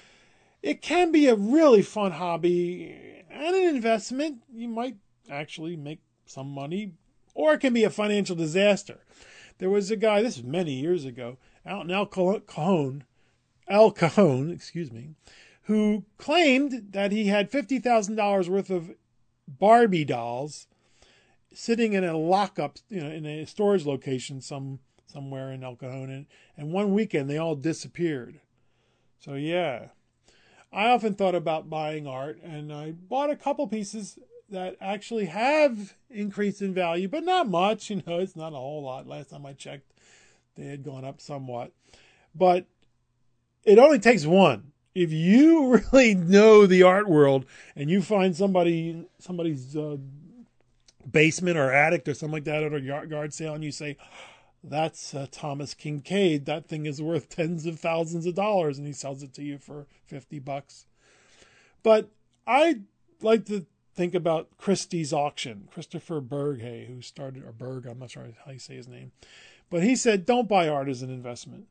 It can be a really fun hobby and an investment. You might actually make some money, or it can be a financial disaster. There was a guy, this was many years ago, out in El Cajon, El Cajon, excuse me, who claimed that he had fifty thousand dollars worth of Barbie dolls sitting in a lockup, you know, in a storage location some somewhere in El Cajon, and, and one weekend they all disappeared. So yeah, I often thought about buying art, and I bought a couple pieces that actually have increased in value, but not much. You know, it's not a whole lot. Last time I checked, they had gone up somewhat, but it only takes one. If you really know the art world and you find somebody somebody's uh, basement or attic or something like that at a yard, yard sale, and you say, that's uh, Thomas Kincaid, that thing is worth tens of thousands of dollars, and he sells it to you for fifty bucks. But I like to think about Christie's auction, Christopher Berghay, who started, or Berg, I'm not sure how you say his name, but he said, don't buy art as an investment.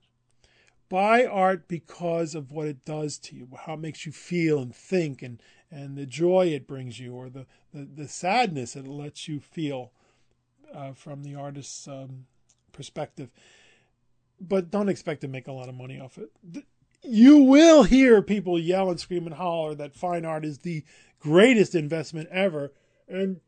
Buy art because of what it does to you, how it makes you feel and think, and, and the joy it brings you, or the, the, the sadness it lets you feel uh, from the artist's um, perspective. But don't expect to make a lot of money off it. You will hear people yell and scream and holler that fine art is the greatest investment ever. And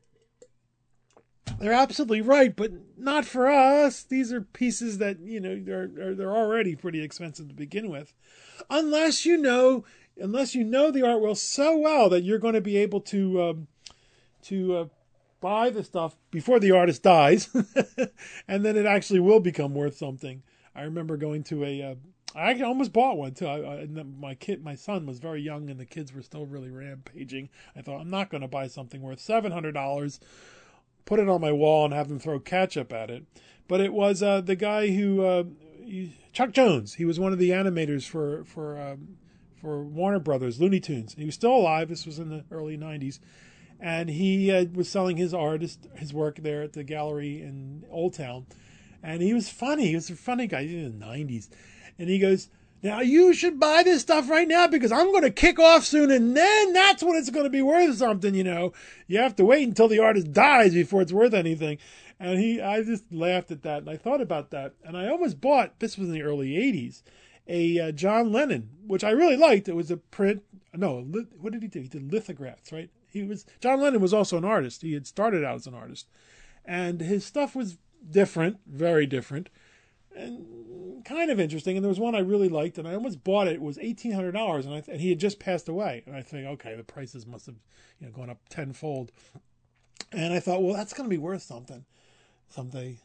they're absolutely right, but not for us. These are pieces that, you know, they're they're already pretty expensive to begin with. Unless you know, unless you know the art world so well that you're going to be able to um, to uh, buy the stuff before the artist dies, and then it actually will become worth something. I remember going to a, uh, I actually almost bought one too. I, I, my kid, my son was very young, and the kids were still really rampaging. I thought, I'm not going to buy something worth seven hundred dollars. Put it on my wall and have them throw ketchup at it. But it was uh, the guy who, uh, he, Chuck Jones. He was one of the animators for for um, for Warner Brothers, Looney Tunes. He was still alive. This was in the early nineties, and he uh, was selling his artist his work there at the gallery in Old Town. And he was funny. He was a funny guy. He was in the nineties, and he goes, now you should buy this stuff right now because I'm going to kick off soon, and then that's when it's going to be worth something, you know. You have to wait until the artist dies before it's worth anything. And he, I just laughed at that, and I thought about that. And I almost bought, this was in the early eighties, a uh, John Lennon, which I really liked. It was a print, no, what did he do? He did lithographs, right? He was, John Lennon was also an artist. He had started out as an artist. And his stuff was different, very different, and kind of interesting. And there was one I really liked, and I almost bought it. It was eighteen hundred dollars, and, I th- and he had just passed away. And I think, okay, the prices must have, you know, gone up tenfold. And I thought, well, that's going to be worth something someday.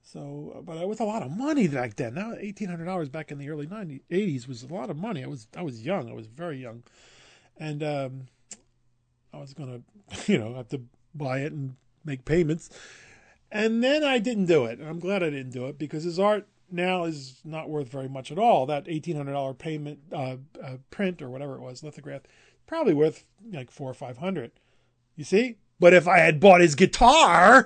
So, but it was a lot of money back then. Now, eighteen hundred dollars back in the early nineties, eighties was a lot of money. I was I was young. I was very young, and um, I was gonna, you know, have to buy it and make payments. And then I didn't do it. And I'm glad I didn't do it because his art now is not worth very much at all. That eighteen hundred dollars payment uh, uh, print or whatever it was, lithograph, probably worth like four or five hundred. You see? But if I had bought his guitar,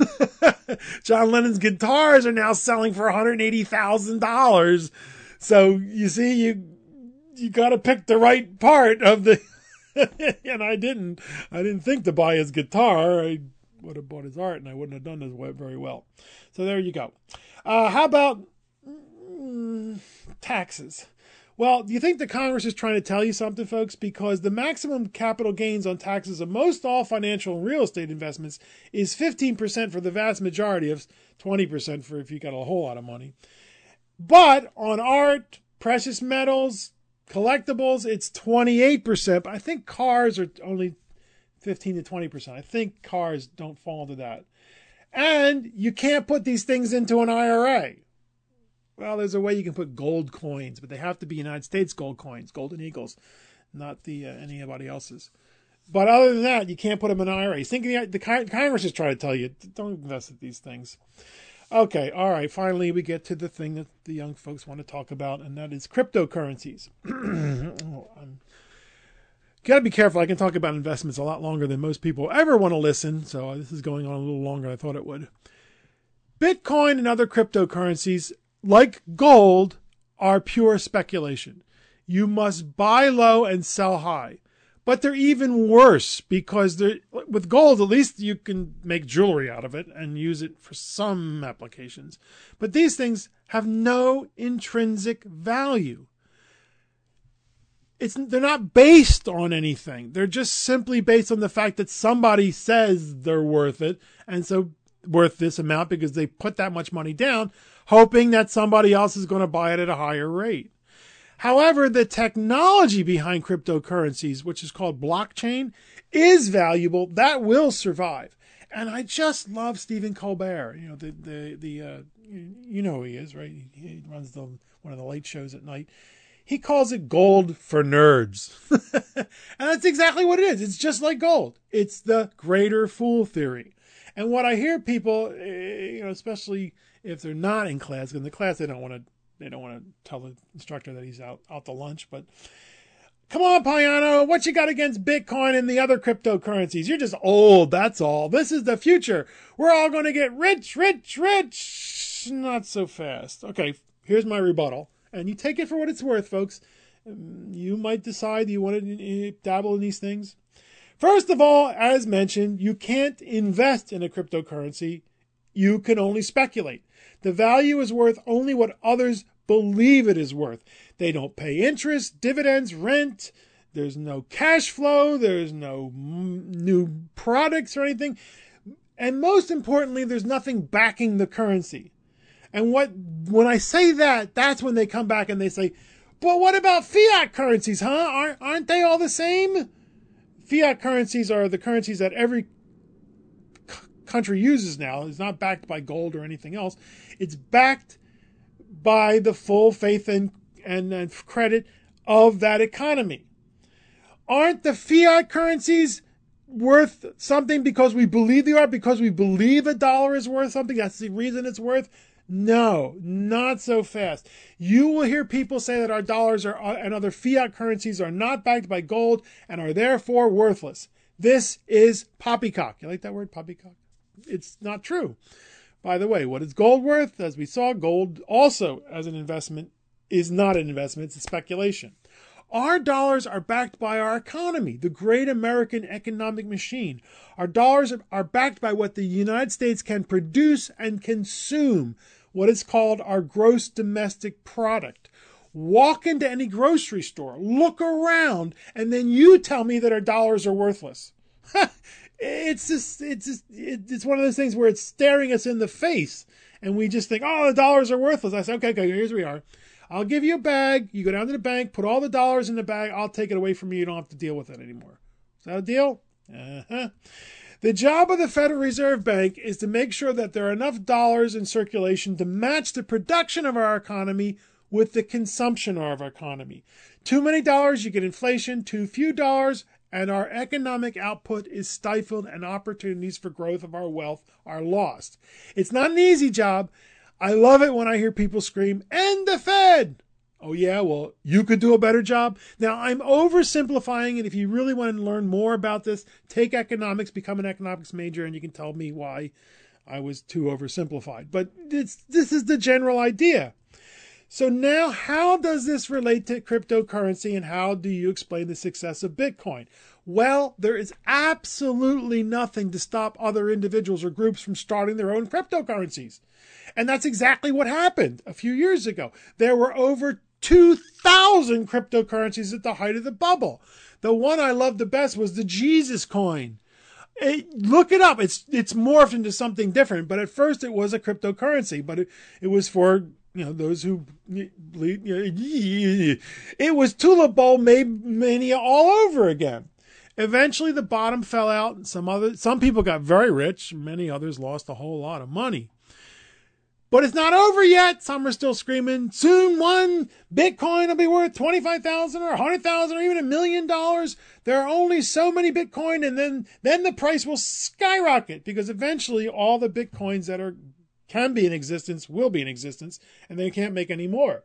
John Lennon's guitars are now selling for one hundred eighty thousand dollars. So you see, you you got to pick the right part of the. And I didn't. I didn't think to buy his guitar. I would have bought his art, and I wouldn't have done this very well. So there you go. Uh, how about mm, taxes? Well, do you think the Congress is trying to tell you something, folks? Because the maximum capital gains on taxes of most all financial and real estate investments is fifteen percent for the vast majority of twenty percent for if you got a whole lot of money. But on art, precious metals, collectibles, it's twenty-eight percent. But I think cars are only fifteen to twenty percent. I think cars don't fall into that. And you can't put these things into an I R A. Well, there's a way you can put gold coins, but they have to be United States gold coins, Golden Eagles, not the uh, anybody else's. But other than that, you can't put them in I R As. Think the, the Congress is trying to tell you, don't invest in these things. Okay, all right. Finally, we get to the thing that the young folks want to talk about, and that is cryptocurrencies. oh, I'm got to be careful. I can talk about investments a lot longer than most people ever want to listen, so this is going on a little longer than I thought it would. Bitcoin and other cryptocurrencies, like gold, are pure speculation. You must buy low and sell high. But they're even worse because they're, with gold, at least you can make jewelry out of it and use it for some applications. But these things have no intrinsic value. It's, they're not based on anything. They're just simply based on the fact that somebody says they're worth it, and so worth this amount because they put that much money down, hoping that somebody else is going to buy it at a higher rate. However, the technology behind cryptocurrencies, which is called blockchain, is valuable. That will survive. And I just love Stephen Colbert. You know, the, the, the, uh, you know who he is, right? He runs the, one of the late shows at night. He calls it gold for nerds. And that's exactly what it is. It's just like gold. It's the greater fool theory. And what I hear people, you know, especially if they're not in class, because in the class they don't want to, they don't want to tell the instructor that he's out, out to lunch, but come on, Payano, what you got against Bitcoin and the other cryptocurrencies? You're just old, that's all. This is the future. We're all going to get rich, rich, rich. Not so fast. Okay, here's my rebuttal. And you take it for what it's worth, folks. You might decide you want to dabble in these things. First of all, as mentioned, you can't invest in a cryptocurrency. You can only speculate. The value is worth only what others believe it is worth. They don't pay interest, dividends, rent. There's no cash flow. There's no m- new products or anything. And most importantly, there's nothing backing the currency. And what when I say that, that's when they come back and they say, but what about fiat currencies, huh? Aren't, aren't they all the same? Fiat currencies are the currencies that every country uses now. It's not backed by gold or anything else. It's backed by the full faith and, and, and credit of that economy. Aren't the fiat currencies worth something because we believe they are, because we believe a dollar is worth something? That's the reason it's worth? No, not so fast. You will hear people say that our dollars are, and other fiat currencies are not backed by gold and are therefore worthless. This is poppycock. You like that word, poppycock? It's not true. By the way, what is gold worth? As we saw, gold also as an investment is not an investment. It's a speculation. Our dollars are backed by our economy, the great American economic machine. Our dollars are backed by what the United States can produce and consume, what is called our gross domestic product. Walk into any grocery store, look around, and then you tell me that our dollars are worthless. It's just, it's just, it's one of those things where it's staring us in the face, and we just think, oh, the dollars are worthless. I say, okay, okay, here's where we are. I'll give you a bag. You go down to the bank, put all the dollars in the bag. I'll take it away from you. You don't have to deal with it anymore. Is that a deal? Uh-huh. The job of the Federal Reserve Bank is to make sure that there are enough dollars in circulation to match the production of our economy with the consumption of our economy. Too many dollars, you get inflation. Too few dollars, and our economic output is stifled and opportunities for growth of our wealth are lost. It's not an easy job. I love it when I hear people scream, "End the Fed!" Oh yeah, well, you could do a better job. Now, I'm oversimplifying it. If you really want to learn more about this, take economics, become an economics major, and you can tell me why I was too oversimplified. But it's, this is the general idea. So now, how does this relate to cryptocurrency, and how do you explain the success of Bitcoin? Well, there is absolutely nothing to stop other individuals or groups from starting their own cryptocurrencies. And that's exactly what happened a few years ago. There were over two thousand cryptocurrencies at the height of the bubble. The one I loved the best was the Jesus coin. It, look it up. It's it's morphed into something different, but at first it was a cryptocurrency, but it, it was for, you know, those who believe. It was Tulip Bowl mania all over again. Eventually the bottom fell out, and some other some people got very rich, many others lost a whole lot of money. But it's not over yet. Some are still screaming, soon one Bitcoin will be worth twenty-five thousand dollars or one hundred thousand dollars or even a million dollars. There are only so many Bitcoin, and then, then the price will skyrocket, because eventually all the Bitcoins that are can be in existence will be in existence, and they can't make any more.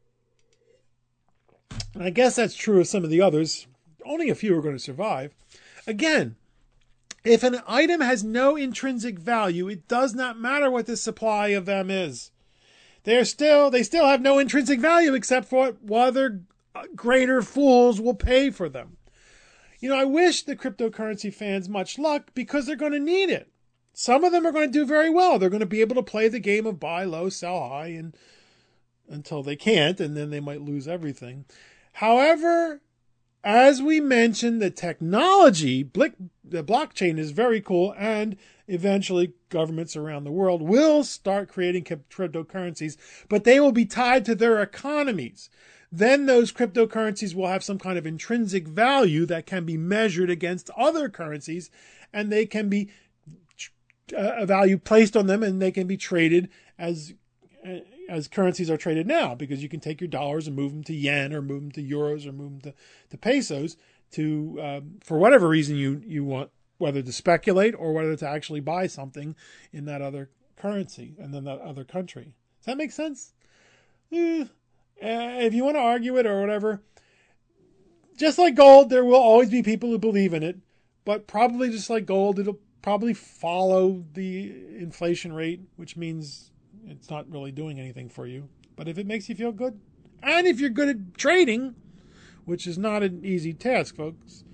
And I guess that's true of some of the others. Only a few are going to survive. Again, if an item has no intrinsic value, it does not matter what the supply of them is. They're still, they still have no intrinsic value except for what other greater fools will pay for them. You know, I wish the cryptocurrency fans much luck, because they're going to need it. Some of them are going to do very well. They're going to be able to play the game of buy low, sell high, and until they can't, and then they might lose everything. However, as we mentioned, the technology, the blockchain is very cool, and eventually governments around the world will start creating cryptocurrencies, but they will be tied to their economies. Then those cryptocurrencies will have some kind of intrinsic value that can be measured against other currencies, and they can be a value placed on them, and they can be traded as as currencies are traded now, because you can take your dollars and move them to yen, or move them to euros, or move them to, to pesos to, um, for whatever reason you, you want, whether to speculate or whether to actually buy something in that other currency and then that other country. Does that make sense? Eh, if you want to argue it or whatever, just like gold, there will always be people who believe in it, but probably just like gold, it'll probably follow the inflation rate, which means it's not really doing anything for you. But if it makes you feel good, and if you're good at trading, which is not an easy task, folks,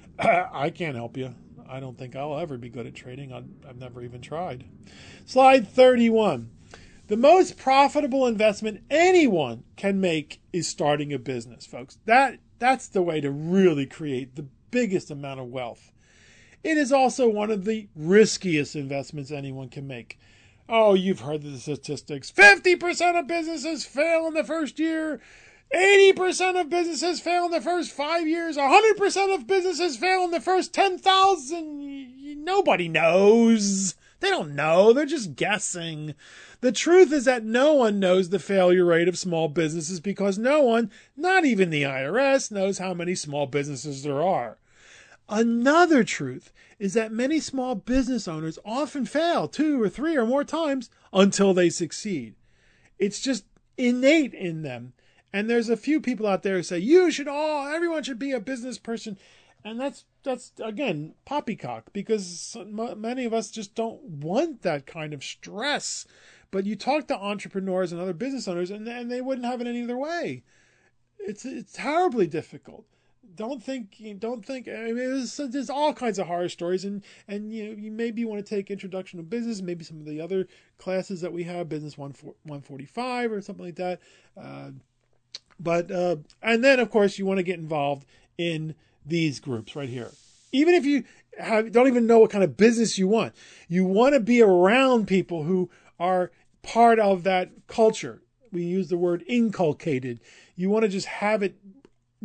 I can't help you. I don't think I'll ever be good at trading. I've never even tried. Slide thirty-one. The most profitable investment anyone can make is starting a business, folks. That that's the way to really create the biggest amount of wealth. It is also one of the riskiest investments anyone can make. Oh, you've heard the statistics. fifty percent of businesses fail in the first year. eighty percent of businesses fail in the first five years. one hundred percent of businesses fail in the first ten thousand. Nobody knows. They don't know. They're just guessing. The truth is that no one knows the failure rate of small businesses, because no one, not even the I R S, knows how many small businesses there are. Another truth is that many small business owners often fail two or three or more times until they succeed. It's just innate in them. And there's a few people out there who say, you should all, everyone should be a business person. And that's, that's again, poppycock, because many of us just don't want that kind of stress. But you talk to entrepreneurs and other business owners, and, and they wouldn't have it any other way. It's, it's terribly difficult. Don't think, don't think, I mean, there's, there's all kinds of horror stories, and, and you know, you maybe want to take Introduction to Business, maybe some of the other classes that we have, Business one forty-five or something like that. Uh, but, uh, and then of course you want to get involved in these groups right here. Even if you have, don't even know what kind of business you want, you want to be around people who are part of that culture. We use the word inculcated. You want to just have it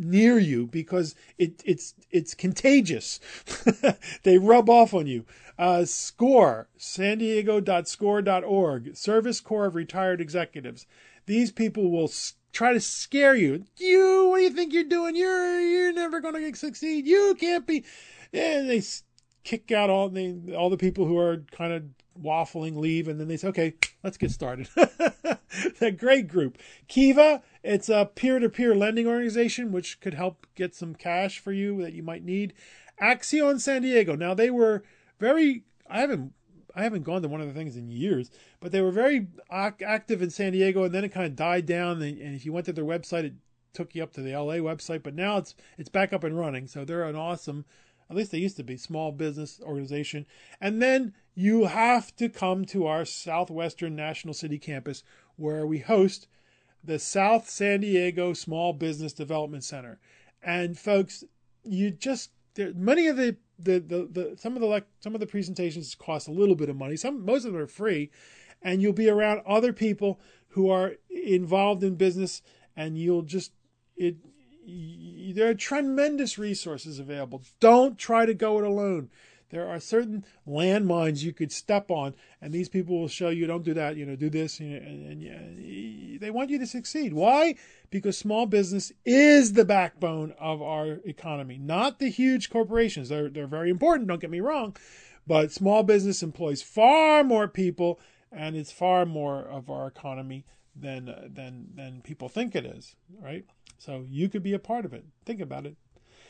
near you because it, it's it's contagious. They rub off on you. Uh, SCORE, san diego dot score dot org, Service Corps of Retired Executives. These people will s- try to scare you. You, what do you think you're doing? You're you're never going to succeed. You can't be. And they s- kick out all the all the people who are kind of waffling, leave, and then they say, okay, let's get started. A great group. Kiva, it's a peer-to-peer lending organization which could help get some cash for you that you might need. Axion San Diego. Now they were very, I haven't I haven't gone to one of the things in years, but they were very ac- active in San Diego, and then it kind of died down, and, and if you went to their website, it took you up to the L A website, but now it's it's back up and running, so they're an awesome, at least they used to be, small business organization. And then you have to come to our Southwestern National City campus where we host the South San Diego Small Business Development Center. And folks, you just, there, many of the, the, the, the some of the like some of the presentations cost a little bit of money. Some most of them are free, and you'll be around other people who are involved in business, and you'll just it. There are tremendous resources available. Don't try to go it alone. There are certain landmines you could step on, and these people will show you, don't do that, you know, do this, you know, and, and yeah, they want you to succeed. Why? Because small business is the backbone of our economy, not the huge corporations. They're, they're very important, don't get me wrong, but small business employs far more people, and it's far more of our economy than uh, than than people think it is, right? So you could be a part of it. Think about it.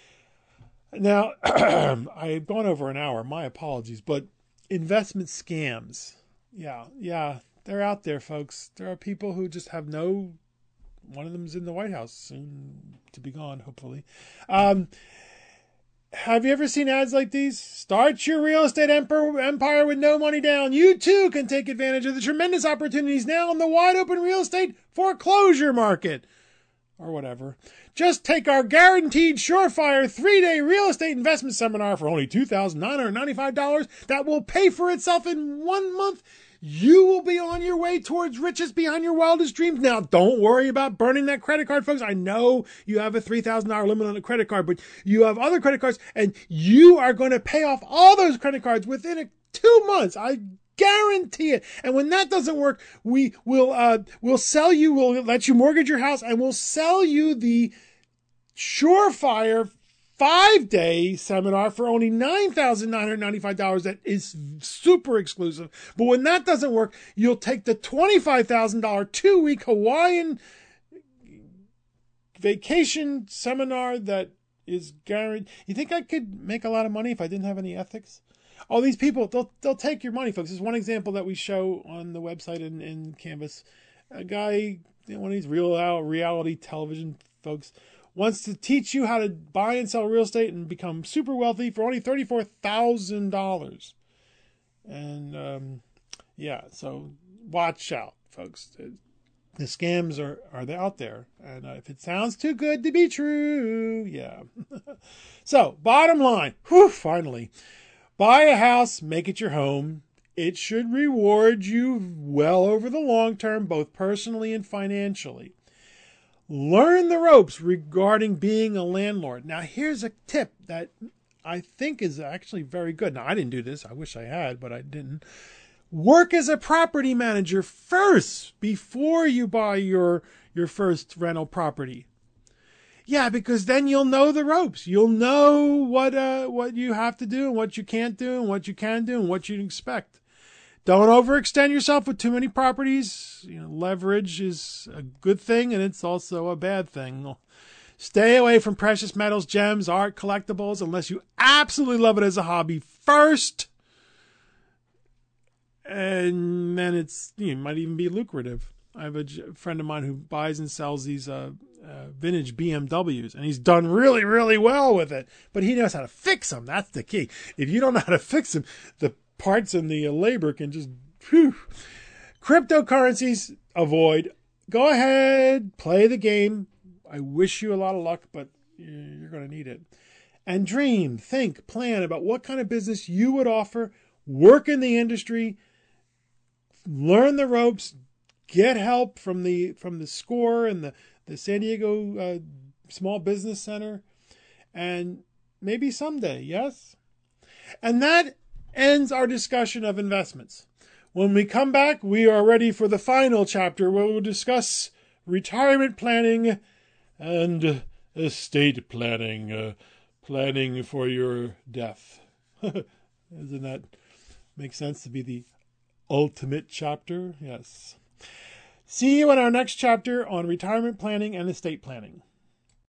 Now, I've gone over an hour. My apologies. But investment scams. Yeah, yeah. They're out there, folks. There are people who just have no... One of them's in the White House, soon to be gone, hopefully. Um, have you ever seen ads like these? Start your real estate empire with no money down. You, too, can take advantage of the tremendous opportunities now in the wide-open real estate foreclosure market. Or whatever. Just take our guaranteed surefire three-day real estate investment seminar for only two thousand nine hundred ninety-five dollars that will pay for itself in one month. You will be on your way towards riches beyond your wildest dreams. Now, don't worry about burning that credit card, folks. I know you have a three thousand dollars limit on a credit card, but you have other credit cards, and you are going to pay off all those credit cards within a, two months. I guarantee it. And when that doesn't work, we will uh, we'll sell you, we'll let you mortgage your house, and we'll sell you the surefire five-day seminar for only nine thousand nine hundred ninety-five dollars. That is super exclusive. But when that doesn't work, you'll take the twenty-five thousand dollars two-week Hawaiian vacation seminar that is guaranteed. You think I could make a lot of money if I didn't have any ethics? All these people, they'll they'll take your money, folks. There's one example that we show on the website in, in Canvas. A guy, one of these real reality television folks, wants to teach you how to buy and sell real estate and become super wealthy for only thirty-four thousand dollars. And, um, yeah, so watch out, folks. The scams are, are out there. And uh, if it sounds too good to be true, yeah. So, bottom line, whew, finally. Buy a house, make it your home. It should reward you well over the long term, both personally and financially. Learn the ropes regarding being a landlord. Now, here's a tip that I think is actually very good. Now, I didn't do this. I wish I had, but I didn't. Work as a property manager first before you buy your, your first rental property. Yeah, because then you'll know the ropes. You'll know what uh, what you have to do and what you can't do and what you can do and what you expect. Don't overextend yourself with too many properties. You know, leverage is a good thing, and it's also a bad thing. Stay away from precious metals, gems, art, collectibles, unless you absolutely love it as a hobby first. And then it's, you know, might even be lucrative. I have a friend of mine who buys and sells these uh, uh, vintage B M Ws, and he's done really, really well with it. But he knows how to fix them. That's the key. If you don't know how to fix them, the parts and the labor can just, whew. Cryptocurrencies, avoid. Go ahead, play the game. I wish you a lot of luck, but you're going to need it. And dream, think, plan about what kind of business you would offer. Work in the industry. Learn the ropes. Get help from the from the SCORE and the, the San Diego uh, small business center, and maybe someday, yes? And that ends our discussion of investments. When we come back, we are ready for the final chapter where we'll discuss retirement planning and estate planning, uh, planning for your death. Doesn't that make sense to be the ultimate chapter? Yes. See you in our next chapter on retirement planning and estate planning.